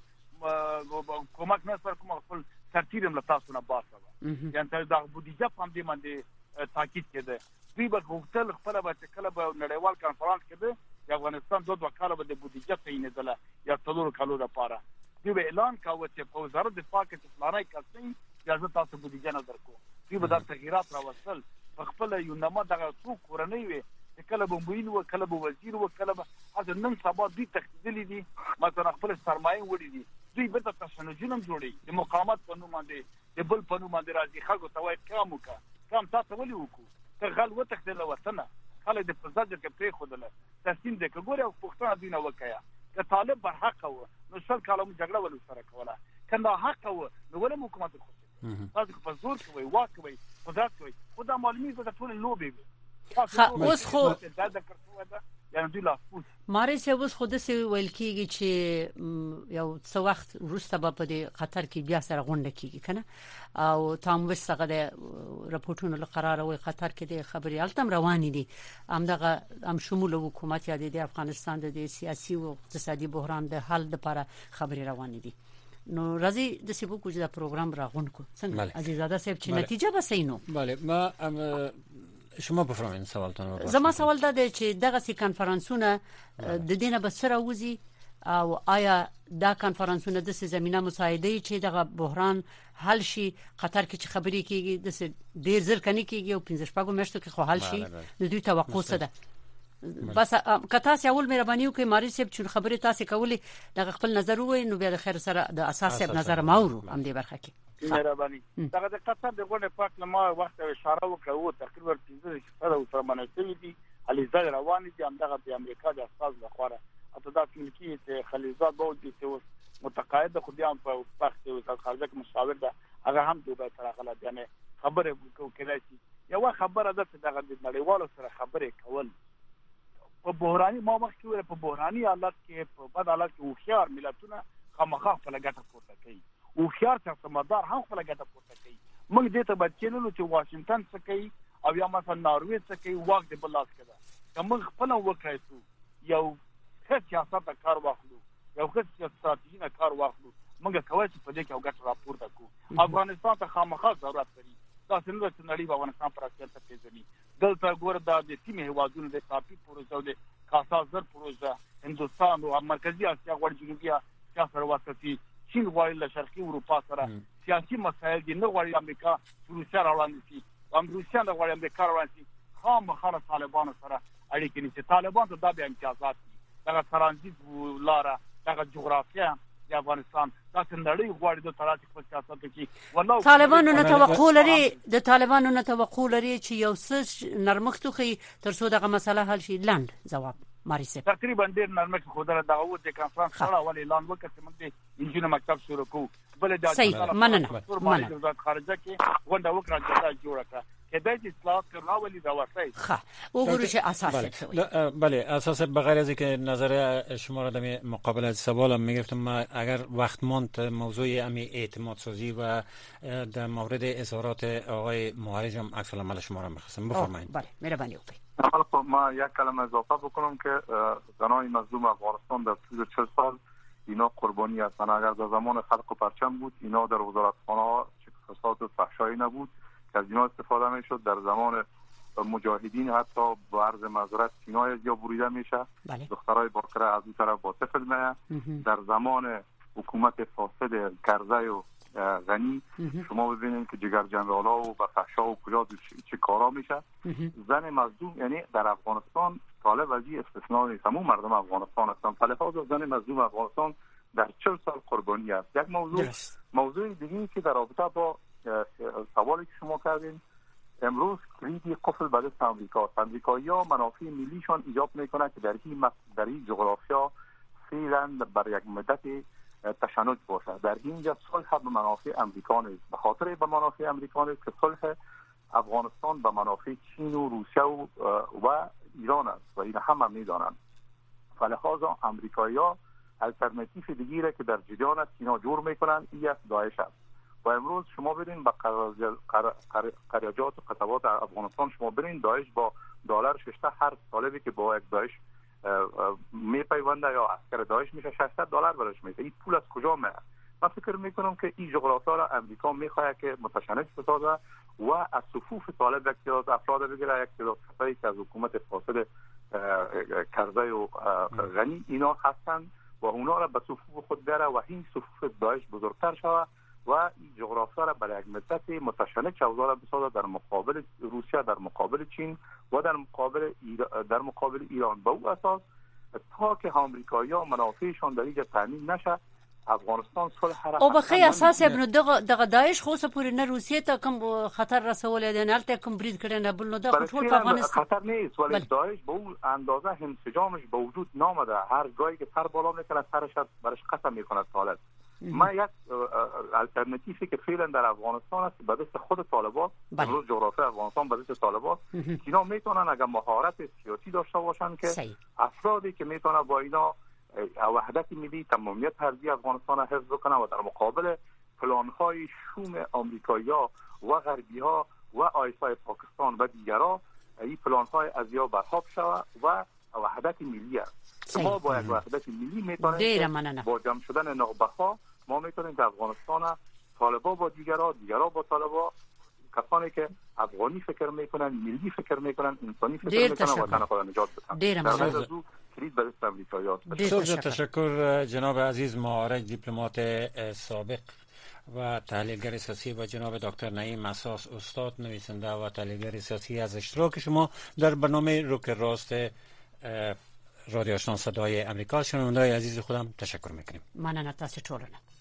کومک نه سره کوم خپل ترتیب هم تاسو نه باسه یعنی دا بودیجه په دې باندې تاکید کېده دوی به غوښتل خپل به کله به نړیوال کانفرنس کېده د افغانستان دوه وکاله به د بودیجه تعینېدله یا څلور کالو لپاره دوی به اعلان کاوه چې په وزارت دفاع کې فلانه کسي اجازه تاسو بودیجه نه درکو دوی به د تغیرات راوستل په خپل یو نامه دغه څو کورنۍ وي کله به موین و کله به وزیر و کله به اته نن سبا دوی تخدیدلی دي مثلا خپل سرمایه وړي دي دوی به تاسو نه جنم جوړي د مقاومت په نوم باندې د بل په نوم باندې راځي خلکو ته وایي کام وکړه کام تاسو ولي وکړو ته غل و تخدل وطن خلک د پرځه کې پرې خودله تسلیم دي کګوره او پښتون دینه وکیا که طالب بر حق و نو شل کالم جګړه ول سره کوله کنه حق و نو ولې حکومت خو تاسو په زور کوي واکوي قدرت کوي خدا معلومي د ټول لوبي اوس خو یعنی دوی لاسپوڅ ماری سه اوس خو د سی ویل کیږي چې یو څو وخت وروسته به په قطر کې بیا سره غونډه کیږي کنه او تام وسغه د راپورټونو لپاره وي قطر کې د خبري التم رواني دي همدغه هم شمول حکومت یا د افغانستان د سیاسي او اقتصادي بحران د حل لپاره خبري رواني دي نو راځي د سیبو کوجه د پروګرام راغون کو څنګه عزیزاده صاحب چې نتیجه بسینو bale ما شما بفرمایید سوالتون رو. زما سوال ده چې دغه سي کانفرنسونه د دینه به سره وزي او آیا دا کانفرنسونه د زمينه مساعده چې دغه بحران حل شي قطر کې چې خبرې کیږي د ډیر ځل کني کیږي او پنځه شپږو میاشتو کې خو حل شي د دوی توقع څه ده؟ بس کتا سي اول مهرباني وکي ماري صاحب چې خبرې تاسو کولې د خپل نظر وای نو بیا د خیر سره د اساس نظر ماورو هم دې برخه کې مهرباني. دغه د قطر د غونډې پاک لمه وخت اشاره وکړو تقریبا پنځه سره سره مناسبې دي علي روان دي هم دغه د امریکا د اساس لخوا اته دا ملکی ته خلیزات بودی چې متقاعد خو بیا په وخت وزارت خارجه کې مشاور ده هغه هم دوی سره غلط یعنی خبره وکړي چې یو خبره ده چې دغه د نړیوالو سره خبرې کول په بحراني ما مخکې وره په بحراني حالت کې په بد حالت کې وخيار ملتونه خامخا په لګټه پورته کوي وخيار چې سمدار هم په لګټه پورته کوي موږ دې ته بچینو چې واشنگټن څخه کوي او یا مثلا ناروې څخه کوي واک دې بلاس کړه کوم خپل وکړایو یو څه سیاست کار واخلو یو څه استراتیژي نه کار واخلو موږ کوي چې په دې کې وګټه راپورته کوو افغانستان ته خامخا ضرورت لري دا څنګه چې نړۍ په افغانستان پر اساس پیژني دلته ګور د سیمه هوادونو د کافي پروژه د کاسازر پروژه هندستان او مرکزی اسیا غوړ جنوبي اسیا سره واسطي چین غوړي له شرقي اروپا سره سیاسي مسایل دي نه غوړي امریکا روسیا روان دي هم روسیا نه غوړي امریکا روان دي خامخا طالبان سره اړیکې نشي طالبان ته د امتیازات دغه ترانزیت لاره دغه جغرافیه د افغانستان د نړۍ غوړي د تراتیک په سیاست کې والله طالبانو نه توقع لري د طالبانو نه توقع لري چې یو څه نرمښت خو تر څو دغه مسله حل شي لاند جواب ماريسه تقریبا ډیر نرمښت خو دغه دغه د کانفرنس سره ولې اعلان وکړ چې موږ انجینر مکتب شروع کوو بل د مننه مننه وزارت خارجه کې غونډه وکړه چې جوړه کړه کله چې اصلاحات کړه ولې دا ورته ښه وګورئ چې اساس بله اساس بغیر از اینکه نظر شما را در مقابل سوالم میگفتم ما اگر وقت ماند موضوع امی اعتماد سازی و در مورد اظهارات آقای معالج هم عکس العمل شما را می‌خواستم بفرمایید. بله مهربانی وکړئ. اول ما یک کلمه اضافه بکنم که زنای مظلوم افغانستان در طول چهل سال اینا قربانی هستند. اگر در زمان خلق و پرچم بود اینا در وزارتخانه ها فساد و فحشایی نبود که از اینا استفاده میشد. در زمان مجاهدین حتی با عرض معذرت سینای از یا بریده میشه. بله. دخترای باکره از اون طرف با طفل میه. در زمان حکومت فاسد کرزی و غنی شما ببینید که جگر جنرالا و با فحشا و کجا چه کارا میشه. زن مظلوم یعنی در افغانستان طالب ازی استثناء نیست، همون مردم افغانستان هستن. فلحاظ زن مظلوم افغانستان در چهل سال قربانی است. یک موضوع دلست. موضوع دیگه که در رابطه با سوالی که شما کردین امروز کلیدی قفل به دست امریکا است. امریکایی‌ها منافع ملیشان ایجاب میکنه که در این در این جغرافیا فعلا بر یک مدت تشنج باشه. در اینجا صلح به منافع امریکا نیست. به خاطر به منافع امریکا نیست که صلح افغانستان به منافع چین و روسیه و, و ایران است و این همه هم میدانند. فلحاظا امریکایی‌ها الटरनेटिव دیگری را که در جریان است اینا جور میکنن این است داعش است. و امروز شما برین با قرارداد و قطعات افغانستان شما برین داعش با دلار شش هر طالبی که با یک داعش میپیونده یا عسکر داعش میشه ششصد دلار برش میده. این پول از کجا میاد؟ من فکر میکنم که این جغرافیا را امریکا میخواد که متشنج بسازه و از صفوف طالب یک تعداد افراد بگیره، یک تعداد کسایی که از حکومت فاسد کرزی و غنی اینا هستن و اونا را به صفوف خود بیاره و این صفوف داعش بزرگتر شود و این جغرافیا را برای یک مدت متشنج اوضاع بسازه در مقابل روسیه، در مقابل چین و در مقابل ایران، در مقابل ایران. به او اساس تا که آمریکایی‌ها منافعشان در اینجا تامین نشه افغانستان صلح را او بخی اساس ابن دغه دغه داعش خو سپور نه روسیه ته کوم خطر رسول دي نه الته کوم برید کړي نه بل نو دغه ټول په افغانستان خطر نیست ولی داعش به اون اندازه انسجامش به وجود نامده. هر جایی که سر بالا میکنه سرش برش قسم میکنه طالب. ما یک الटरनेटिव که فعلا در افغانستان است به دست خود طالبان. امروز جغرافی افغانستان به دست طالبان اینا میتونن اگر مهارت سیاسی داشته باشن که صحیح. افرادی که میتونن با اینا وحدت ملی تمامیت ارضی افغانستان را حفظ کنه و در مقابل پلان‌های شوم آمریکایی‌ها و غربی‌ها و آیسای پاکستان و دیگرها این پلان‌های ازیا برحاب شود و وحدت ملی است. ما با یک وحدت ملی میتونیم با جمع شدن نخبه‌ها ما میتونیم که افغانستان طالبا با دیگرها دیگرها با طالبا کسانی که افغانی فکر میکنن، ملی فکر میکنن، انسانی فکر میکنن، وطن خود نجات بدن. دیر ممنون. کلید به دست امریکایی‌ها. بسیار تشکر جناب عزیز معارج، دیپلمات سابق و تحلیلگر سیاسی، و جناب دکتر نعیم اساس، استاد، نویسنده و تحلیلگر سیاسی، از اشتراک شما در برنامه روک راست رادیو آشنا صدای امریکا. شنونده‌های عزیز خودم تشکر میکنیم. من نه تاسو ټولنه